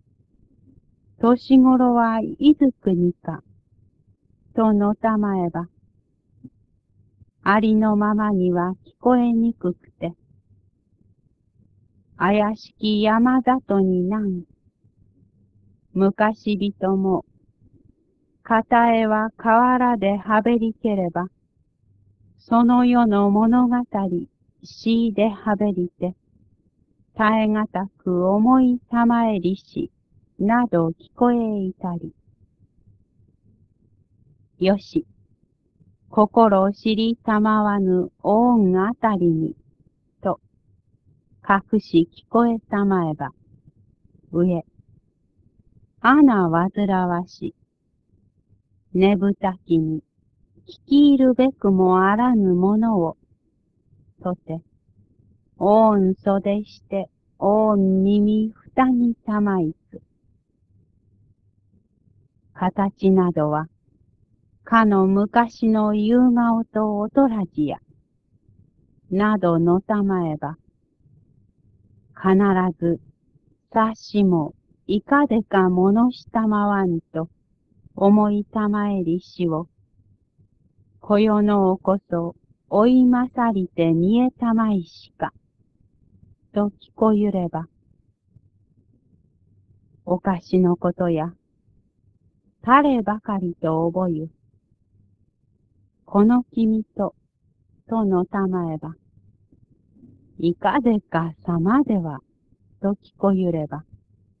年頃はいずくにか、とのたまえば。ありのままには聞こえにくくて、怪しき山里になん、昔人も、片絵は河原ではべりければ、その世の物語、しいではべりて、絶えがたく思いたまえりし、など聞こえいたり。よし、心を知りたまわぬ恩あたりに、と、隠し聞こえたまえば、上、あなわずらわし、ねぶたきに、聞き入るべくもあらぬものを、とて、恩袖して、恩耳ふたにたまいつ。形などは、かの昔の夕顔とおとらじや、などのたまえば、必ず、さしも、いかでかものしたまわんと、思いたまえりしを、こよのおこそ、追いまさりて見えたまいしか、と聞こゆれば、おかしのことや、誰ばかりと覚ゆ、この君とのたまえば、いかでかさまでは、と聞こゆれば、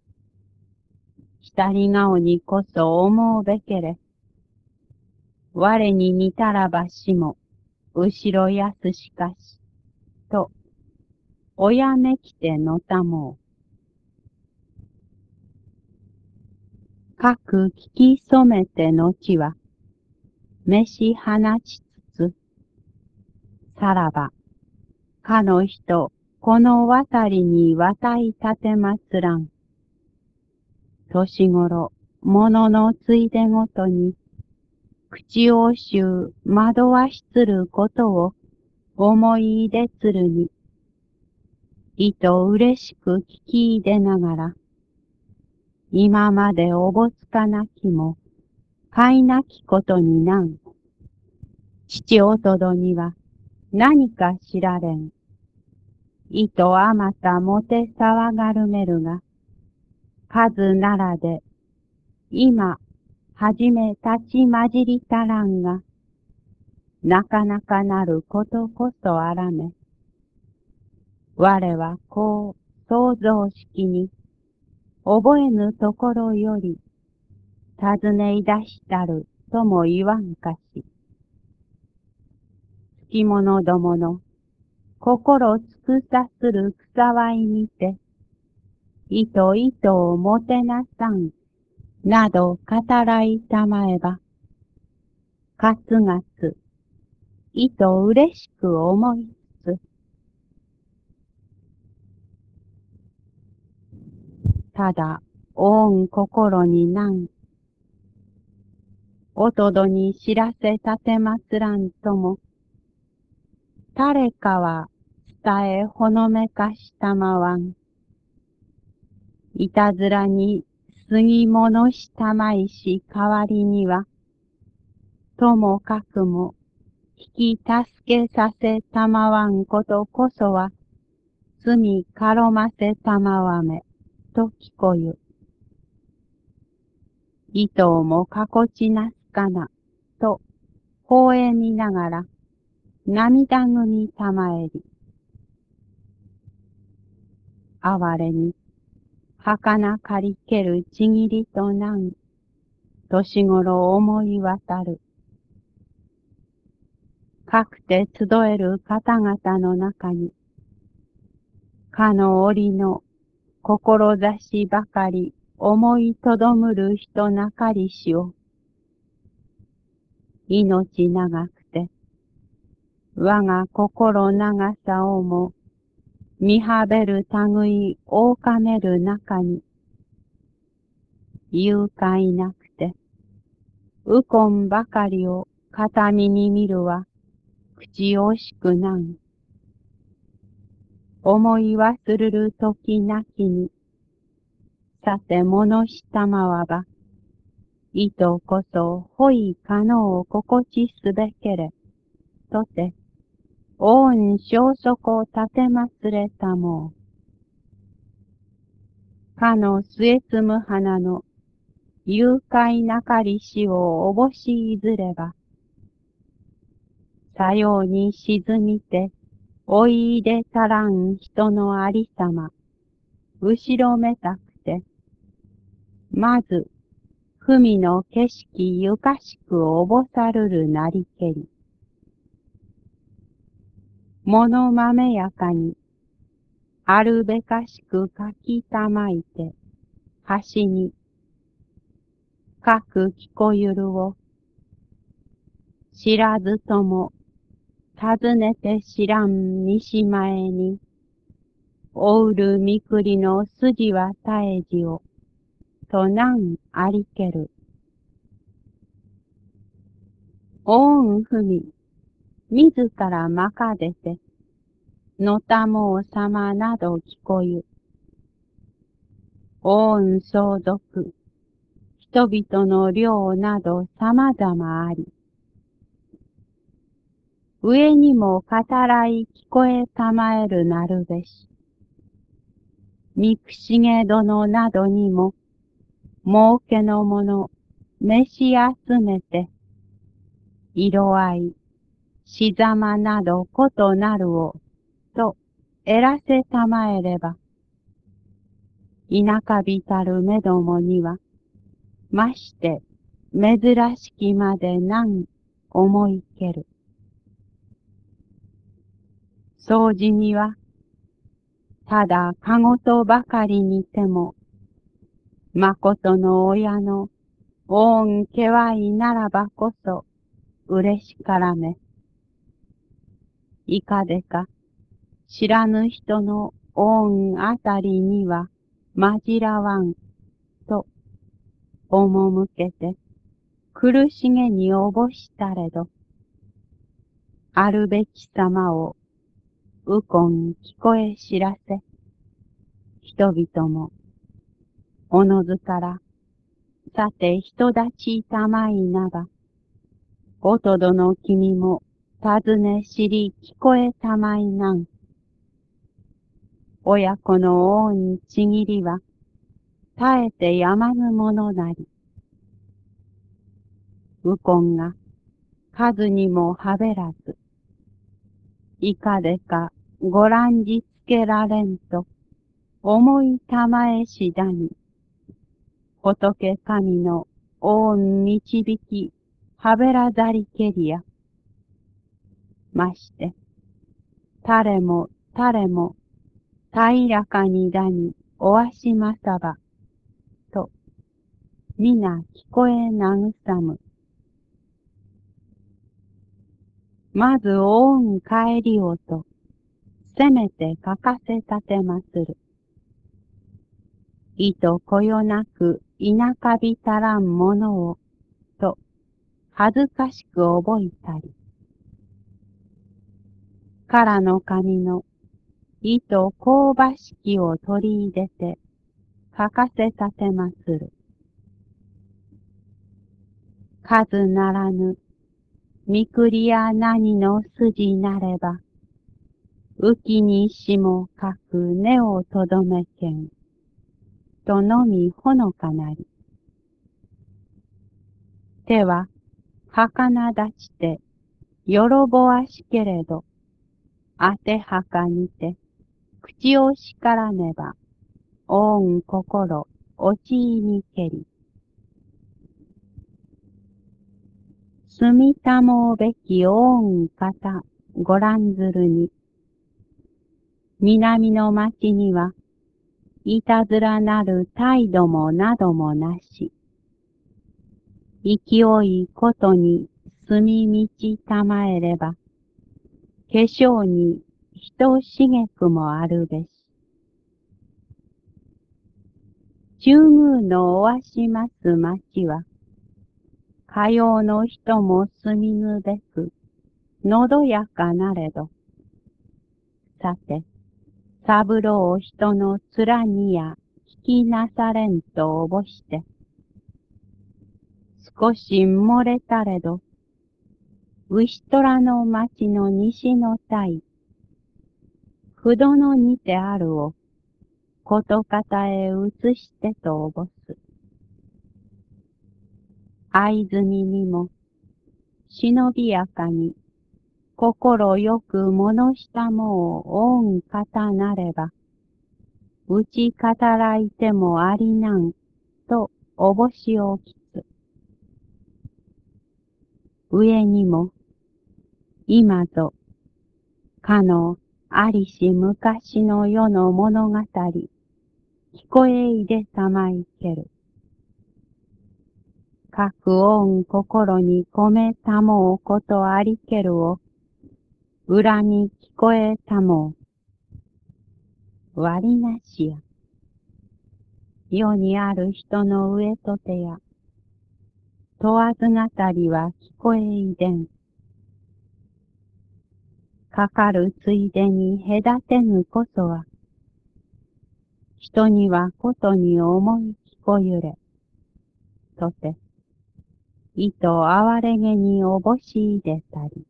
したり顔にこそ思うべけれ、我に似たらばしも、後ろやすしかし、と、おやめきてのたもう。かく聞き染めて後は、召し放ちつつ、さらば、かの人、この渡りに渡いたてまつらん。年頃、物のついでごとに、口をしゅう惑わしつることを思いいでつるに、いと嬉しく聞きいでながら、今までおぼつかなきも、かいなきことになん。父おとどには何か知られん。いとあまたもて騒がるめるが、数ならで、今、はじめ立ちまじりたらんが、なかなかなることこそあらめ。我はこう創造式に、覚えぬところより、尋ねいだしたるとも言わんかし。つきものどもの心つくさする草わいにて、糸糸をもてなさん、など語らいたまえば、かつがつ、糸嬉しく思いつつ、ただ、恩心になん、おとどに知らせたてまつらんとも、誰かは伝えほのめかしたまわん。いたずらに過ぎ物したまいし代わりには、ともかくも引き助けさせたまわんことこそは、罪からませたまわめ、と聞こゆ。糸もかこちなすかな、と、微笑みながら、涙ぐみたまえり。哀れに、儚かりけるちぎりとなん、年頃思い渡る。かくて集える方々の中に、かの折の志ばかり思いとどむる人なかりしを、命長くて、我が心長さをも、見はべる類大かめる中に、勇敢なくて、うこんばかりを片身に見るは、口惜しくなん。思い忘るる時なきに、さて物したまわば、意図こそほい可能を心地すべけれ、とて、大ん消息を立てますれたもう。かの末摘む花の誘拐なかりしをおぼしいずれば、さように沈みて、おいでたらん人のありさま、後ろめたくて、まず、文の景色ゆかしくおぼさるるなりけり。物まめやかに、あるべかしく書きたまいて、端に、かく聞こゆるを、知らずとも、尋ねて知らんにしまえに、おうるみくりの筋は絶えじを、となんありける。おうんふみ、自らまかでて、のたもうさまなど聞こゆ。おうん相続、人々の量など様々あり。上にも語らい聞こえたまえるなるべし。みくしげ殿などにも、儲けのもの、召し集めて、色合い、しざまなどことなるを、と、得らせたまえれば、田舎びたるめどもには、まして、珍しきまでなん思いける。掃除には、ただかごとばかりにても、まことの親の恩けわいならばこそ、嬉しからめ。いかでか、知らぬ人の恩あたりには、まじらわん、と、赴けて、苦しげにおぼしたれど、あるべきさまを、うこん聞こえ知らせ、人々も、おのずから、さて人立ちたまいなば、おとどの君も、尋ね知り聞こえたまいなん。親子の恩ちぎりは、絶えてやまぬものなり。ウコンが、数にもはべらず、いかでかご覧じつけられんと、思いたまえしだに、仏神の恩導き、はべらざりけりや。まして、誰も平らかにだにおわしまさば、と、みな聞こえなぐさむ。まず恩帰りをと、せめて書かせたてまする。いとこよなく田舎びたらんものを、と、恥ずかしく覚えたり。からの紙の糸香ばしきを取り入れて、書かせたてまする。数ならぬ、 みくりや何の筋なれば、浮きにしもかく根をとどめけん、とのみほのかなり。手は、儚立ちて、よろぼわしけれど、あてはかにて、口をしからねば、おん心、おちいにけり。住みたもうべきおん方、ご覧ずるに。南の町には、いたずらなる態度もなどもなし。勢いことに住み道たまえれば、化粧に人しげくもあるべし。中宮のおわします町は、かようの人も住みぬべく、のどやかなれど。さて、三郎人の面にや聞きなされんとおぼして、少し漏れたれど、牛虎の町の西の体、不動のにてあるを、ことかたへ移してとおぼす。藍住にも、忍びやかに、心よく物したもを恩方なれば、うち語らいてもありなん、とおぼしをきつ。上にも、今ぞ、かのありし昔の世の物語、聞こえいでたまいける。各恩心に込めたもうことありけるを、裏に聞こえたもう、割なしや。世にある人の上とてや、問わず語りは聞こえいでん。かかるついでに隔てぬこそは、人にはことに思い聞こゆれ、とて、意図哀れげにおぼしいでたり。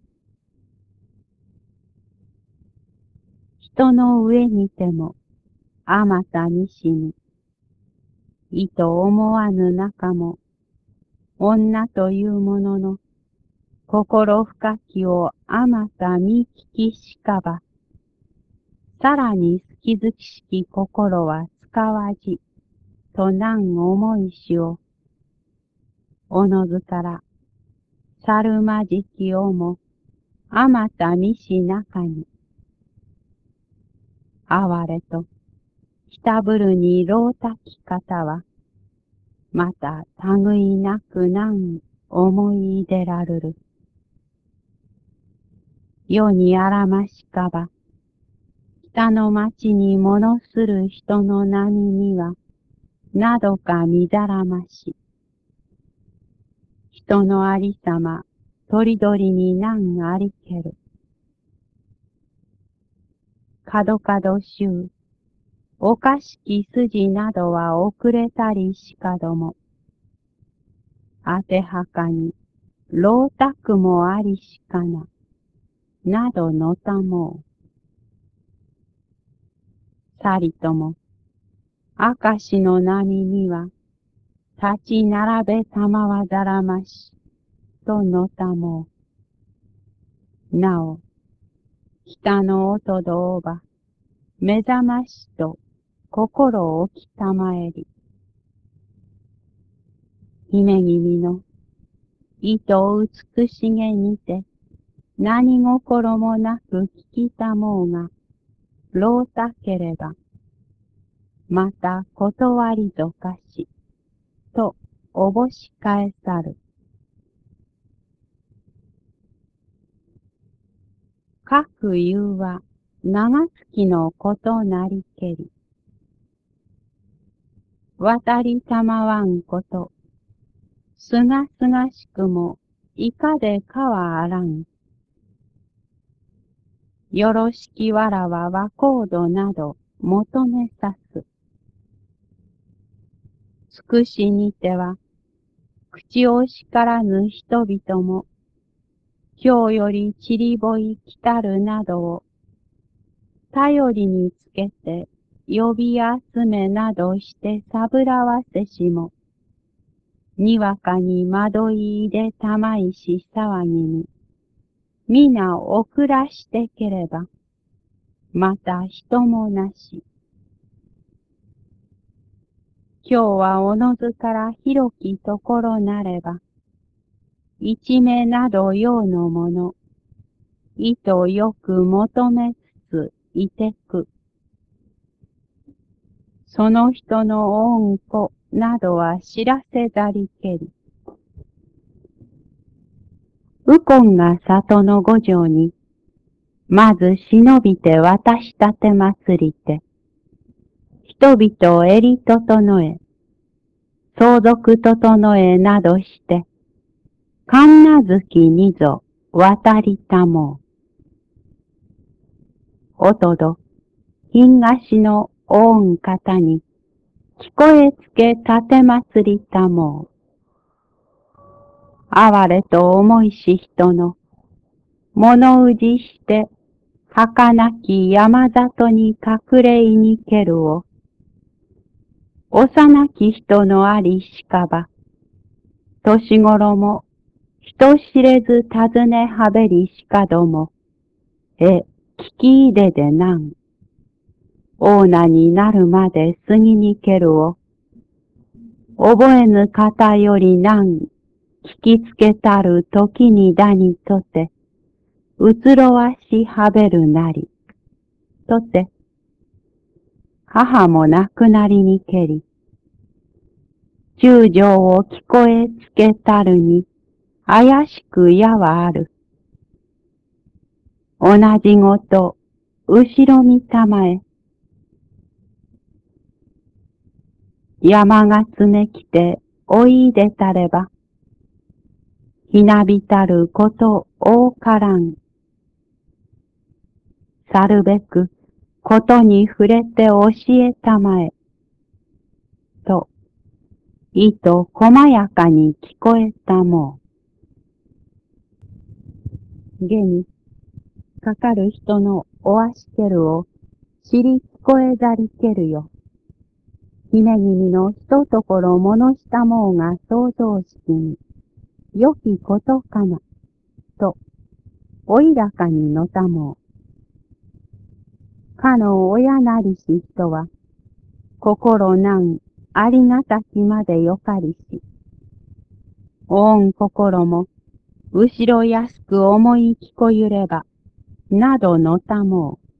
人の上にても、あまたにしに、意図思わぬ中も、女というものの、心深きをあまた見聞きしかば、さらに好きづきしき心は使わじ、と難思いしを、おのずから、さるまじきをも、あまた見し中に、哀れと、ひたぶるにろうたき方は、また類なく難思い出らるる。世にあらましかば、北の町にものする人の波には、などかみざらまし。人のありさま、とりどりに難ありける。かどかどしゅう、おかしき筋などは遅れたりしかども、あてはかに、ろうたくもありしかな、などのたもう。さりとも、明石の波には、立ち並べたまわざらまし、とのたもう。なお、北の音どおば、目覚ましと心をきたまえり。姫君の糸美しげにて、何心もなく聞きたもうが、ろうたければ、また断りぞかし、とおぼし返さる。各言うは、長月のことなりけり。渡りたまわんこと、すがすがしくも、いかでかはあらん。よろしきわらは和コードなど求めさす。つくしにては、口をしからぬ人々も、 今日よりちりぼい来たるなどを、頼りにつけて、呼び集めなどしてさぶらわせしも、にわかに惑いでたまいし騒ぎに、皆遅らしてければ、また人もなし。今日はおのずから広きところなれば、一目など用のもの、意図よく求めつついてく。その人の恩子などは知らせざりけり。右近が里の五条に、まず忍びて渡したて祭りて、人々を襟整え、相続整えなどして、神無月にぞ渡りたもう。おとど、東の御方に、聞こえつけたて祭りたもう。哀れと思いし人の、物うじして、儚き山里に隠れいにけるを、幼き人のありしかば、年頃も、人知れず尋ねはべりしかども、聞き入れでなん、オーナになるまで過ぎにけるを、覚えぬ方よりなん、聞きつけたる時にだにとて、移ろわしはべるなり、とて、母も亡くなりにけり、中将を聞こえつけたるに、怪しく矢はある。同じごと、後ろ見たまえ。山がつめきて、おいでたれば、ひなびたること多からん。去るべく、ことに触れて教えたまえ。と、意図細やかに聞こえたもう。げに、かかる人のおわしけるを、知り聞こえざりけるよ。姫君のひとところものしたもうが想像しに、良きことかな、と、おいらかにのたもう。かの親なりし人は、心なんありがたきまでよかりし、おん心も、後ろ安く思い聞こゆれば、などのたもう。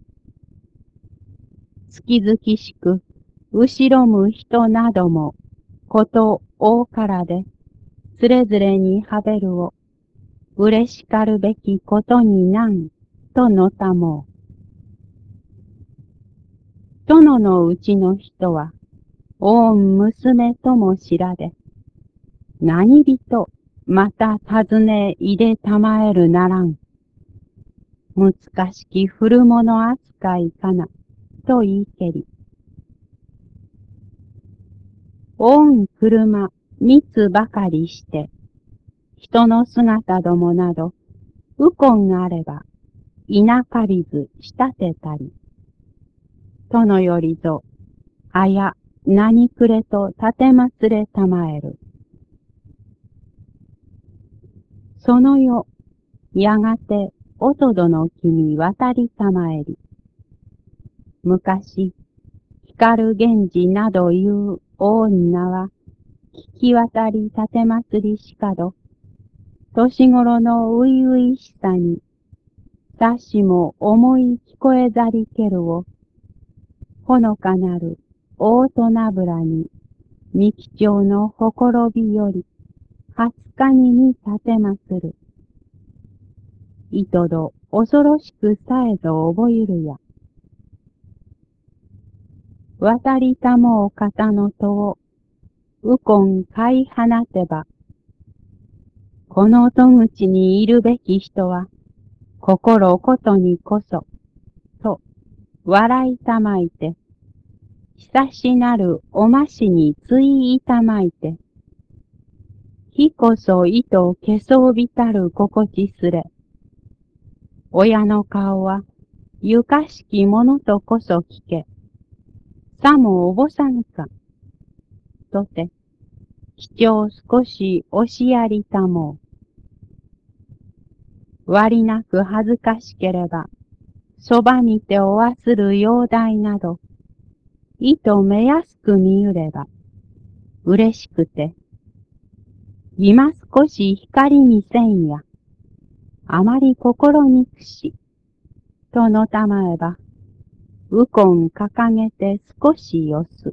月々しく、後ろむ人なども、こと大からで、つれづれにはべるを、嬉しかるべきことになん、とのたもう。殿のうちの人は、おん娘とも知らで、何人、また尋ね入れたまえるならん。難しき古物扱いかな、と言いけり。おん車、密ばかりして、人の姿どもなど、右近があれば、稲刈りず仕立てたり、殿よりぞ、あや、何くれと立てまつれたまえる。その夜、やがて、おとどの木に渡りたまえり。昔、光る源氏などいう大女は、聞き渡り立てまつりしかど、年頃のういういしさに、さしも思い聞こえざりけるを、ほのかなる大となぶらに、三木町のほころびより、20日に立てまする。いとど恐ろしくさえぞ覚ゆるや。渡りたもう方の戸を、右近買い放てば、この戸口にいるべき人は、心ことにこそ、と、笑いたまいて、久しなるおましについいたまいて、 ひこそ糸けそうびたる心地すれ。親の顔は、ゆかしきものとこそ聞け。さもおぼさぬか。とて、貴重少し押しやりたもう。割なく恥ずかしければ、そばにておわする容体など、いとめやすく見ゆれば、嬉しくて、今少し光見せんや、あまり心にくし、とのたまえば、うこん掲げて少しよす。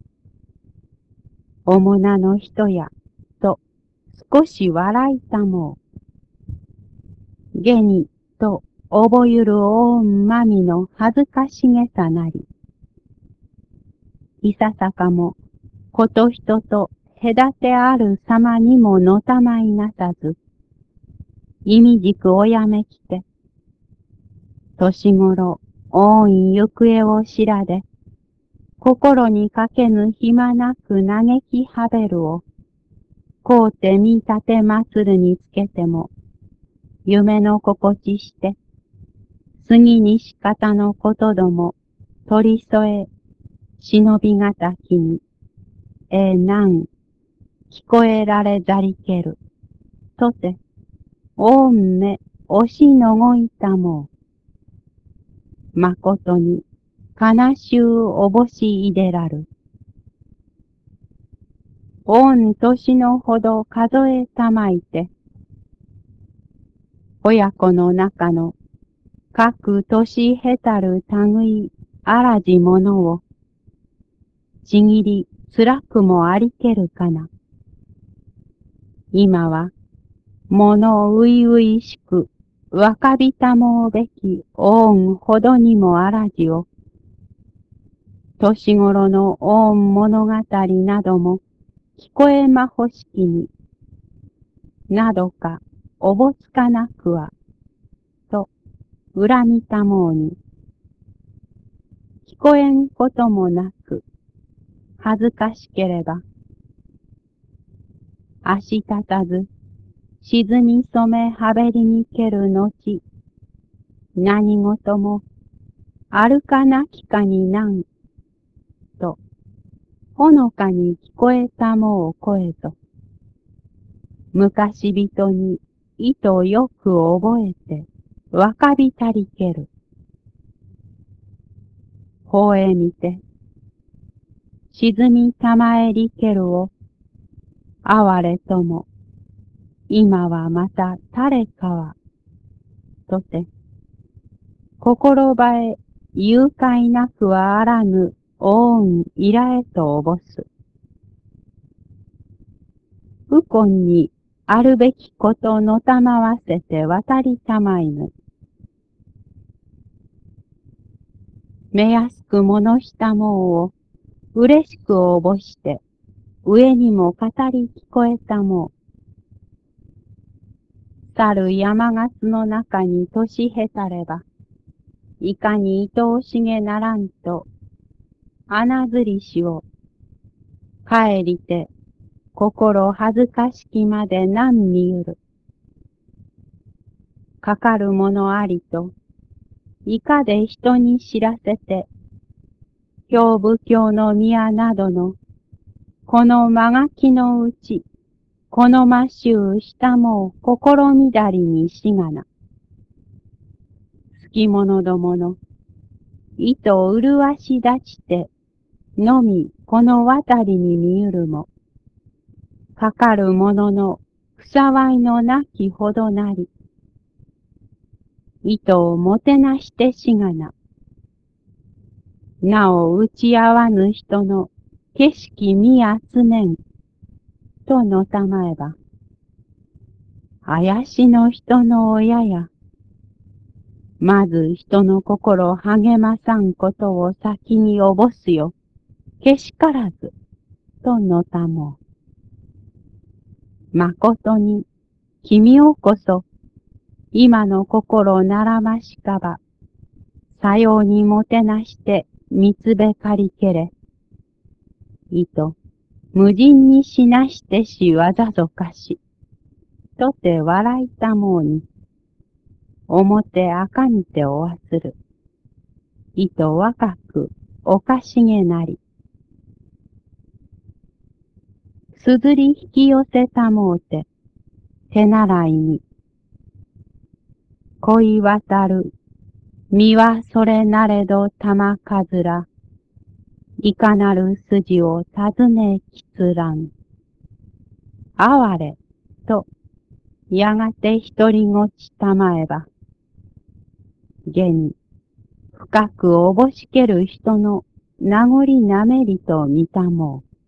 おもなの人や、と少し笑いたもう。げに、とおぼゆるおんまみの恥ずかしげさなり。いささかも、こと人と隔てある様にものたまいなさず、いみじくおやめきて、年頃、大い行方を知らで、心にかけぬ暇なく嘆きはべるを、こうて見立て祭るにつけても、夢の心地して、杉にし方のことども、取り添え、忍びがたきに、なん、聞こえられざりける。とて、おんめ、押しのごいたもう。まことに、悲しゅうおぼしいでらる。おん年のほど数えたまいて、親子の中の各年へたる類あらじものを、ちぎりつらくもありけるかな。今は、ものういういしく、若びたもうべきおんほどにもあらじを、年頃のおん物語なども聞こえまほしきに、などかおぼつかなくは、と恨みたもうに、聞こえんこともなく、恥ずかしければ、足立たず、沈み染めはべりにける後、何事も、あるかなきかになん、と、ほのかに聞こえたもう声と、昔人に意図よく覚えて、若びたりける。ほえみて、沈みたまえりけるを、哀れとも、今はまた誰かは、とて、心ばえ誘拐なくはあらぬ、おんいらえとおぼす。右近にあるべきことのたまわせて渡りたまいぬ。めやすくものしたもうを、嬉しくおぼして、上にも語り聞こえたもう。去る山笠の中に年へたれば、いかに愛おしげならんと、穴ずりしを、帰りて、心恥ずかしきまで何見ゆる。かかるものありと、いかで人に知らせて、京仏教の宮などの、このまがきのうち、このましゅうしたも心乱りにしがな。好き者どもの、糸を麗し出して、のみこの渡りに見ゆるも、かかるものの、ふさわいのなきほどなり、糸をもてなしてしがな。なお打ち合わぬ人の景色見集めん、とのたまえば、あやしの人の親や、まず人の心を励まさんことを先におぼすよ、けしからず、とのたもう。まことに、君をこそ、今の心ならましかば、さようにもてなして、みつべかりけれ。いと、 無人にしなしてしわざぞかし、とて笑いたもうに、表赤にておわする。いと若くおかしげなり。すずり引き寄せたもうて、手習いに。恋渡る、身はそれなれど玉かずら。いかなる筋を尋ねきつらん。哀れ、と、やがて独りごちたまえば。現に、深くおぼしける人の名残なめりと見たもう。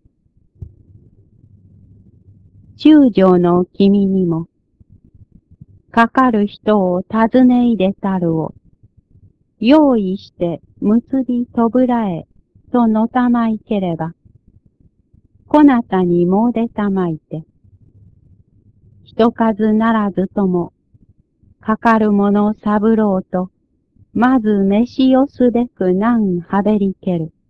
中将の君にも、かかる人を尋ね入れたるを、用意して結びとぶらえ、とのたまいければ、こなたにもうでたまいて、人数ならずとも、かかるものさぶろうと、まず飯をすべく難はべりける。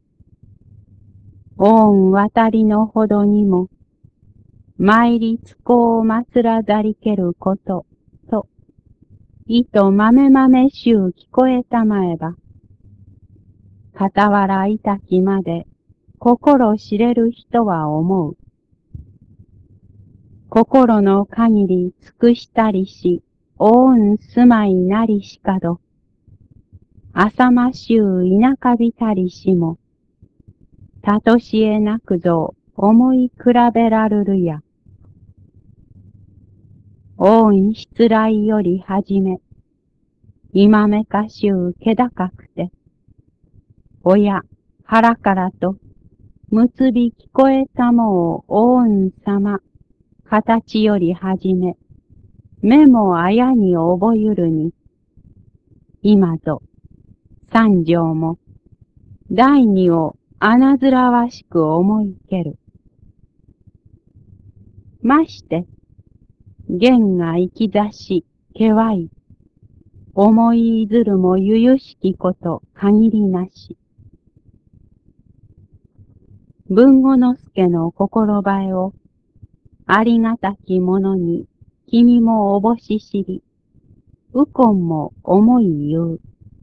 恩渡りのほどにも、参りつこを祭らざりけること、と、いとまめまめしゅう聞こえたまえば、傍らいたきまで、心知れる人は思う。心の限り尽くしたりし、おん住まいなりしかど、浅ましゅう田舎びたりしも、たとしえなくぞ思い比べらるるや。おん失来よりはじめ、今めかしゅう気高くて、親、腹からと、結び聞こえたもうおんさま、形よりはじめ、目もあやに覚ゆるに、今ぞ、三条も、第二を穴ずらわしく思いける。まして、弦が行きざし、けわい、思いいずるもゆゆしきこと限りなし。文後之助の心ばえを、ありがたきものに、君もおぼし知り、うこんも思い言う。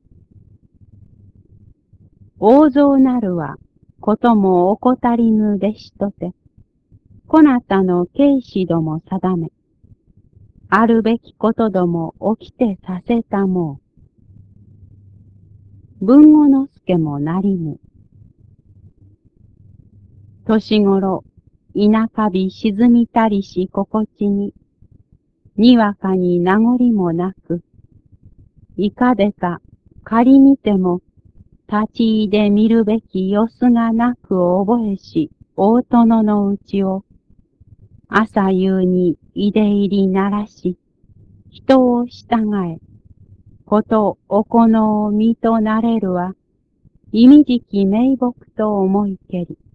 大蔵なるは、ことも怠りぬべしとて、こなたの警視ども定め、あるべきことども起きてさせたもう。文後之助もなりぬ。年頃、田舎び沈みたりし心地に、にわかに名残もなく、いかでか仮にても、立ち居で見るべき様子がなく覚えし、大殿のうちを、朝夕にいで入りならし、人を従え、ことおこのを身となれるは、意味じき名木と思いけり。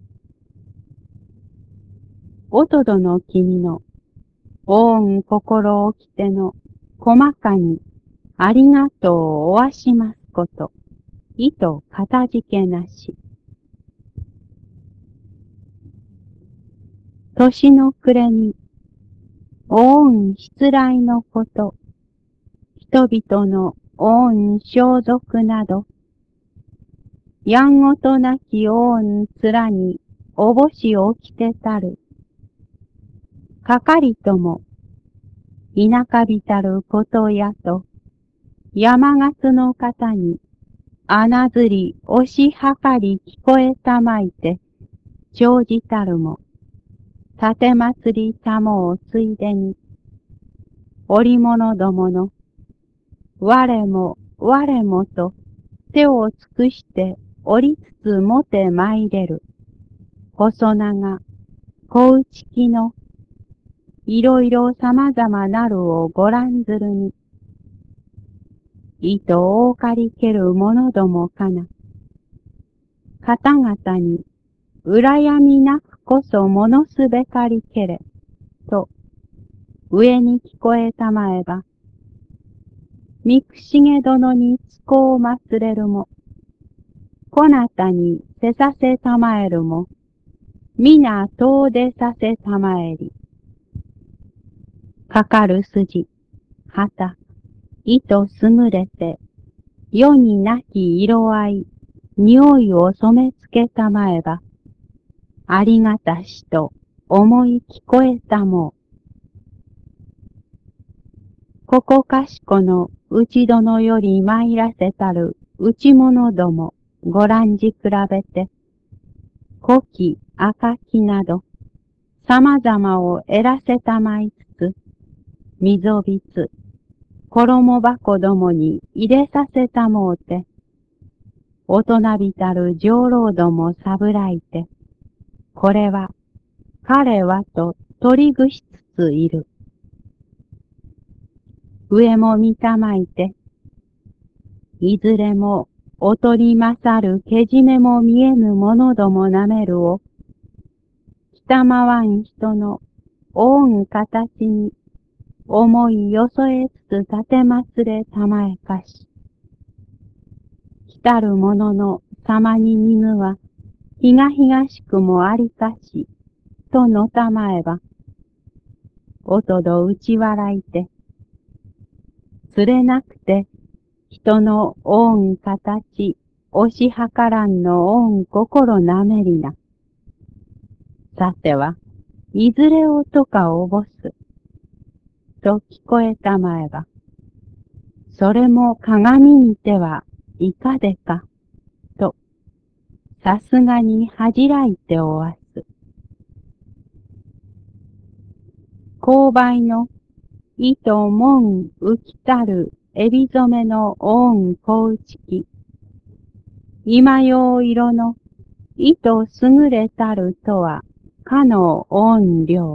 おとどの君の、おん心おきての、細かに、ありがとうをおわしますこと、意図かたじけなし。年の暮れに、おん失来のこと、人々のおん装束など、やんごとなきおん面におぼし起きてたる。かかりとも、田舎びたることやと、山勝の方に、穴ずり押し量り聞こえたまいて、長じたるも、立て祭りたもをついでに、織物どもの、我もと手を尽くして折りつつもて参れる。細長、小内気の、いろいろ様々なるをご覧ずるに、糸をお借りける者どもかな。方々に、羨みなくこそものすべかりけれ、と、上に聞こえたまえば、三重殿につこを祭れるも、こなたにせさせたまえるも、 皆遠出させたまえり。かかる筋、旗、糸すぐれて、世になき色合い、匂いを染めつけたまえば、ありがたしと思い聞こえたもう。ここかしこのうち殿より参らせたる内物ども、ご覧じ比べて、古希赤きなど、様々を得らせたまいつつ、みぞびつ、衣箱どもに入れさせたもうて、大人びたる上郎どもさぶらいて、これは、彼はと取りぐしつついる。上も見たまいて、いずれも劣り勝るけじめも見えぬものどもなめるを、北まわん人の大ん形に思いよそえつつ立てまつれたまえかし。来たる者の様に見ぬは、ひがひがしくもありかし、とのたまえば、おとど打ち笑いて、つれなくて、人のオン形、押し計らんのオン心なめりな。さては、いずれをとかおぼす。と聞こえたまえば、それも鏡見てはいかでか、と、さすがに恥じらいておわす。勾配の糸門浮きたるエビ染めのオン小打ちき。今用色の糸優れたるとは、かの音量。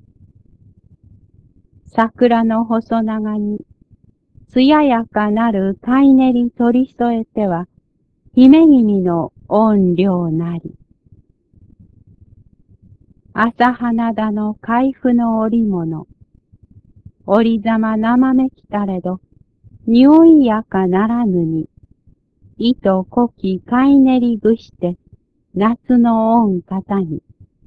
桜の細長に、艶やかなる貝練り取り添えては、姫君の音量なり。朝花田の海部の織物。織ざま生めきたれど、匂いやかならぬに、糸こき貝練りぐして、夏の音方に。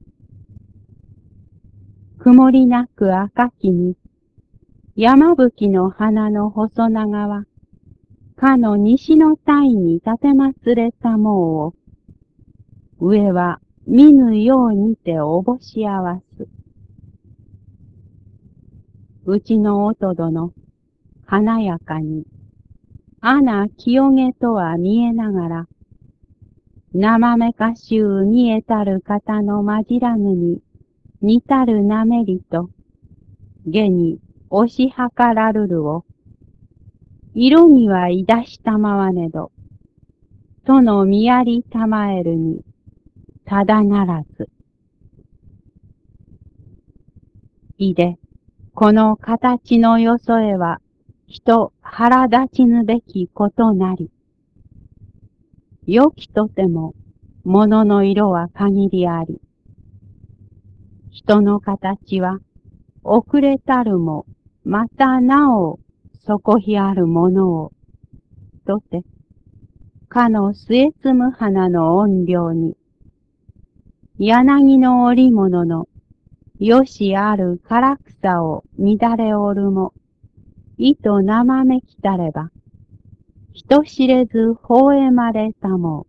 曇りなく赤きに、山吹の花の細長は、かの西の鯛に立てまつれたもうを、上は見ぬようにておぼし合わす。うちのおとどの、華やかに、穴清げとは見えながら、生めかしゅう見えたる方のまじらぬに、似たるなめりと、下に押し計らるるを、色にはいだしたまわねど、との見やりたまえるに、ただならず。いで、この形のよそえは、人腹立ちぬべきことなり。良きとても、物の色は限りあり。人の形は、遅れたるも、またなお、底ひあるものを、とて、かの末摘む花の音量に、柳の織物の、よしある唐草を乱れおるも、糸生めきたれば、人知れず微笑まれたも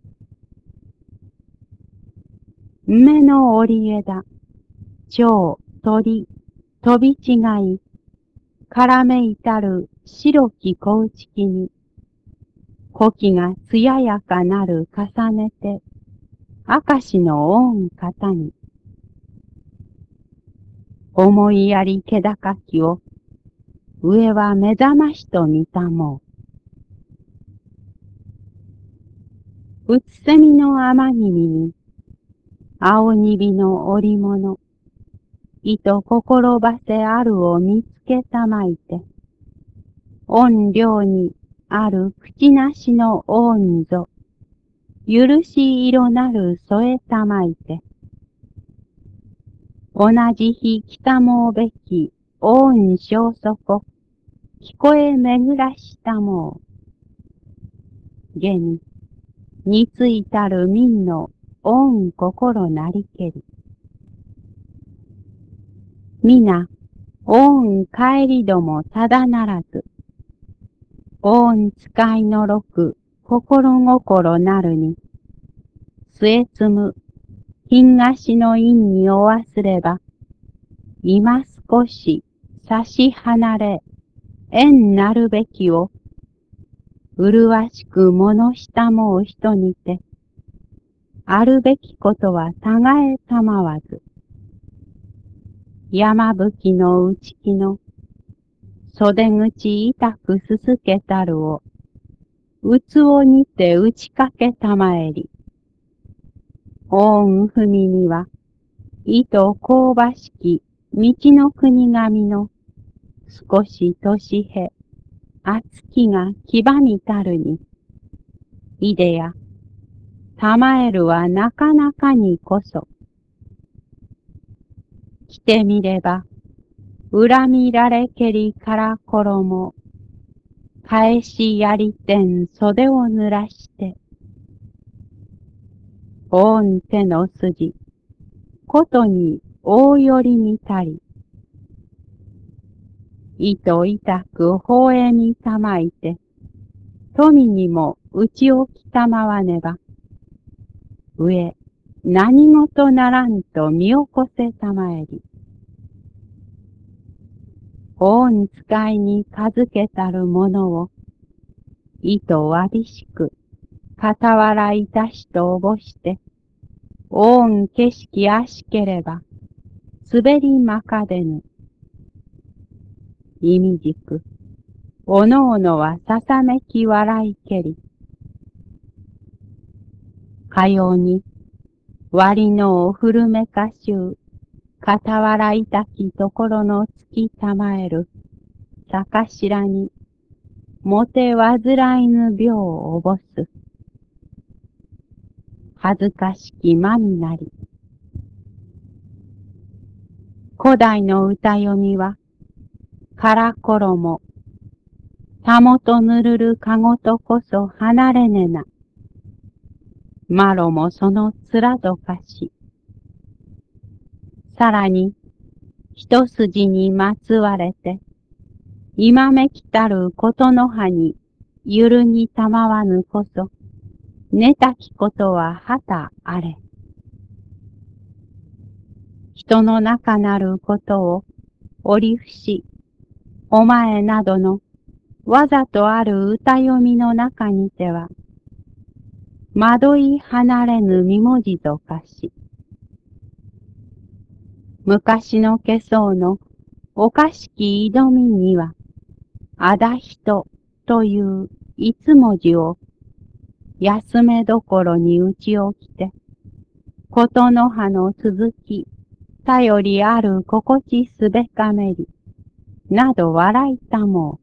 う。梅の折枝、蝶、鳥、飛び違い、からめいたる白き小打ちきに、古希が艶やかなる重ねて、明石の恩方に、思いやり気高きを、上は目覚ましと見たもう。うつせみの天君に、青にびの織物、糸心ばせあるを見つけたまいて、音量にある口なしの音ぞ、許し色なる添えたまいて、同じ日北もうべき音小底、聞こえめぐらしたもう。現についたる民の恩心なりけり。 皆、大恩帰りどもただならず、大恩使いの六、心心なるに、末積む、品菓子の因にお忘れば、今少し差し離れ、縁なるべきを、麗しく物したもう人にて、あるべきことは互えたまわず、山吹の内気の、袖口痛くすすけたるを、うつをにて打ちかけたまえり、大運踏みには、糸香ばしき道の国神の、少し年へ、厚きが黄ばみたるに、いでや、たまえるはなかなかにこそ、来てみれば、恨みられけりから衣、返しやりてん袖を濡らして、おん手の筋、ことに大よりにたり、糸痛くほえにたまいて、富にも打ち置きたまわねば、上、何事ならんと見起こせたまえり、おん使いにかずけたるものを、糸わびしく、傍らいたしとおぼして、おん景色あしければ、滑りまかでぬ。いみじく、おのおのはささめき笑いけり。かように、割のを古めかしゅう、傍らいたきところの月たまえる、さかしらに、もてわずらいぬ病をおぼす。恥ずかしきまみなり。古代の歌読みは、から衣、たもとぬるるかごとこそ離れねな。まろもその面どかし。さらに、一筋にまつわれて、今めきたることの葉に、ゆるにたまわぬこそ、寝たきことははたあれ。人の中なることを、折りふし、お前などの、わざとある歌読みの中にては、惑い離れぬみもじとかし、昔の化粧のおかしき挑みには、あだひとといういつ文字を休めどころに打ち置きて、ことの葉の続き、頼りある心地すべかめり、など笑いたも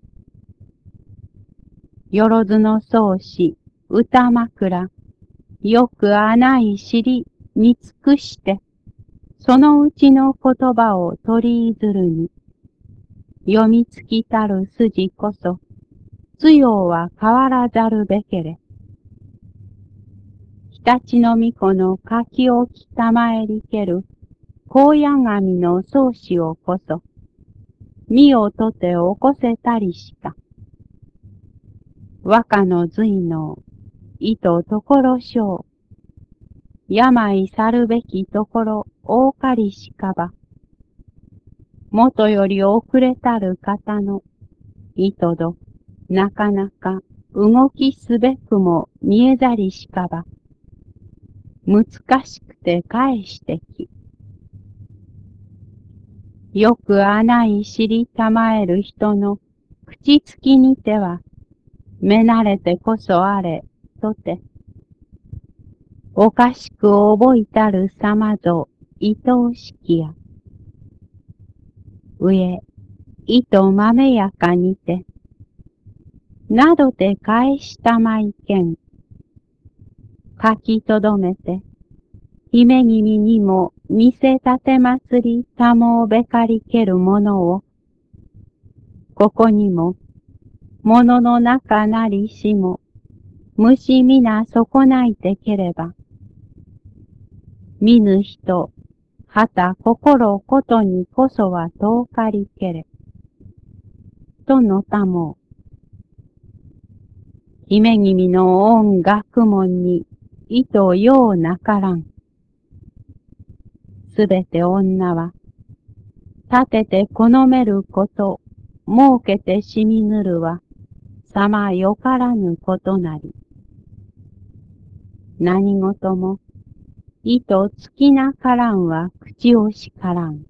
う。よろずの草子、歌枕、よく穴い尻に尽くして、そのうちの言葉を取りいずるに、読みつきたる筋こそ、強は変わらざるべけれ。常陸の巫女の柿をきたまえりける、高野神の宗師をこそ、身をとて起こせたりしか。和歌の髄の、意とところしょう。病去るべきところ、大かりしかば。もとより遅れたる方の、意とど、なかなか動きすべくも見えざりしかば。難しくて返してき。よく穴い知りたまえる人の口つきにては、目慣れてこそあれ、とて。おかしく覚えたるさまぞ、愛おしきや。上、糸まめやかにて、などて返したまいけん。書きとどめて、姫君にも見せたてまつりたもうべかりけるものを、ここにも、ものの中なりしも、虫みな損ないてければ、見ぬ人、 はた心ことにこそは遠かりけれ。とのたも、姫君の音学問に意図ようなからん。すべて女は、立てて好めること、設けてしみぬるは、さまよからぬことなり。何事も、意図尽きなからんは口をしからん。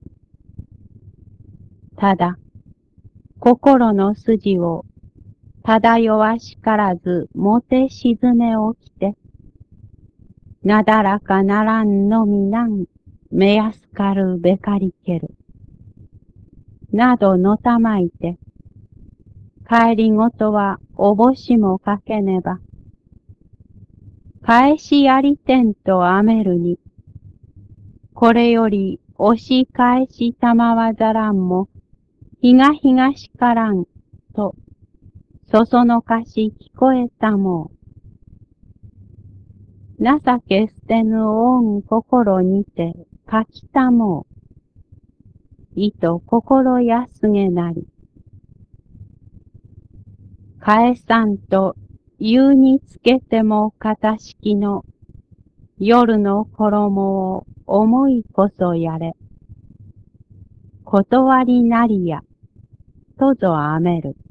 ただ、心の筋を漂わしからずもて沈め起きて、なだらかならんのみなん目安かるべかりける。などのたまいて、帰りごとはおぼしもかけねば、返しやりてんとあめるに、これより押し返したまわざらんも、東からんと、そそのかし聞こえたもう。情け捨てぬ恩心にて書きたもう。意と心安げなり。返さんと夕につけてもかたしきの夜の衣を思いこそやれ。断りなりや、とぞあめる。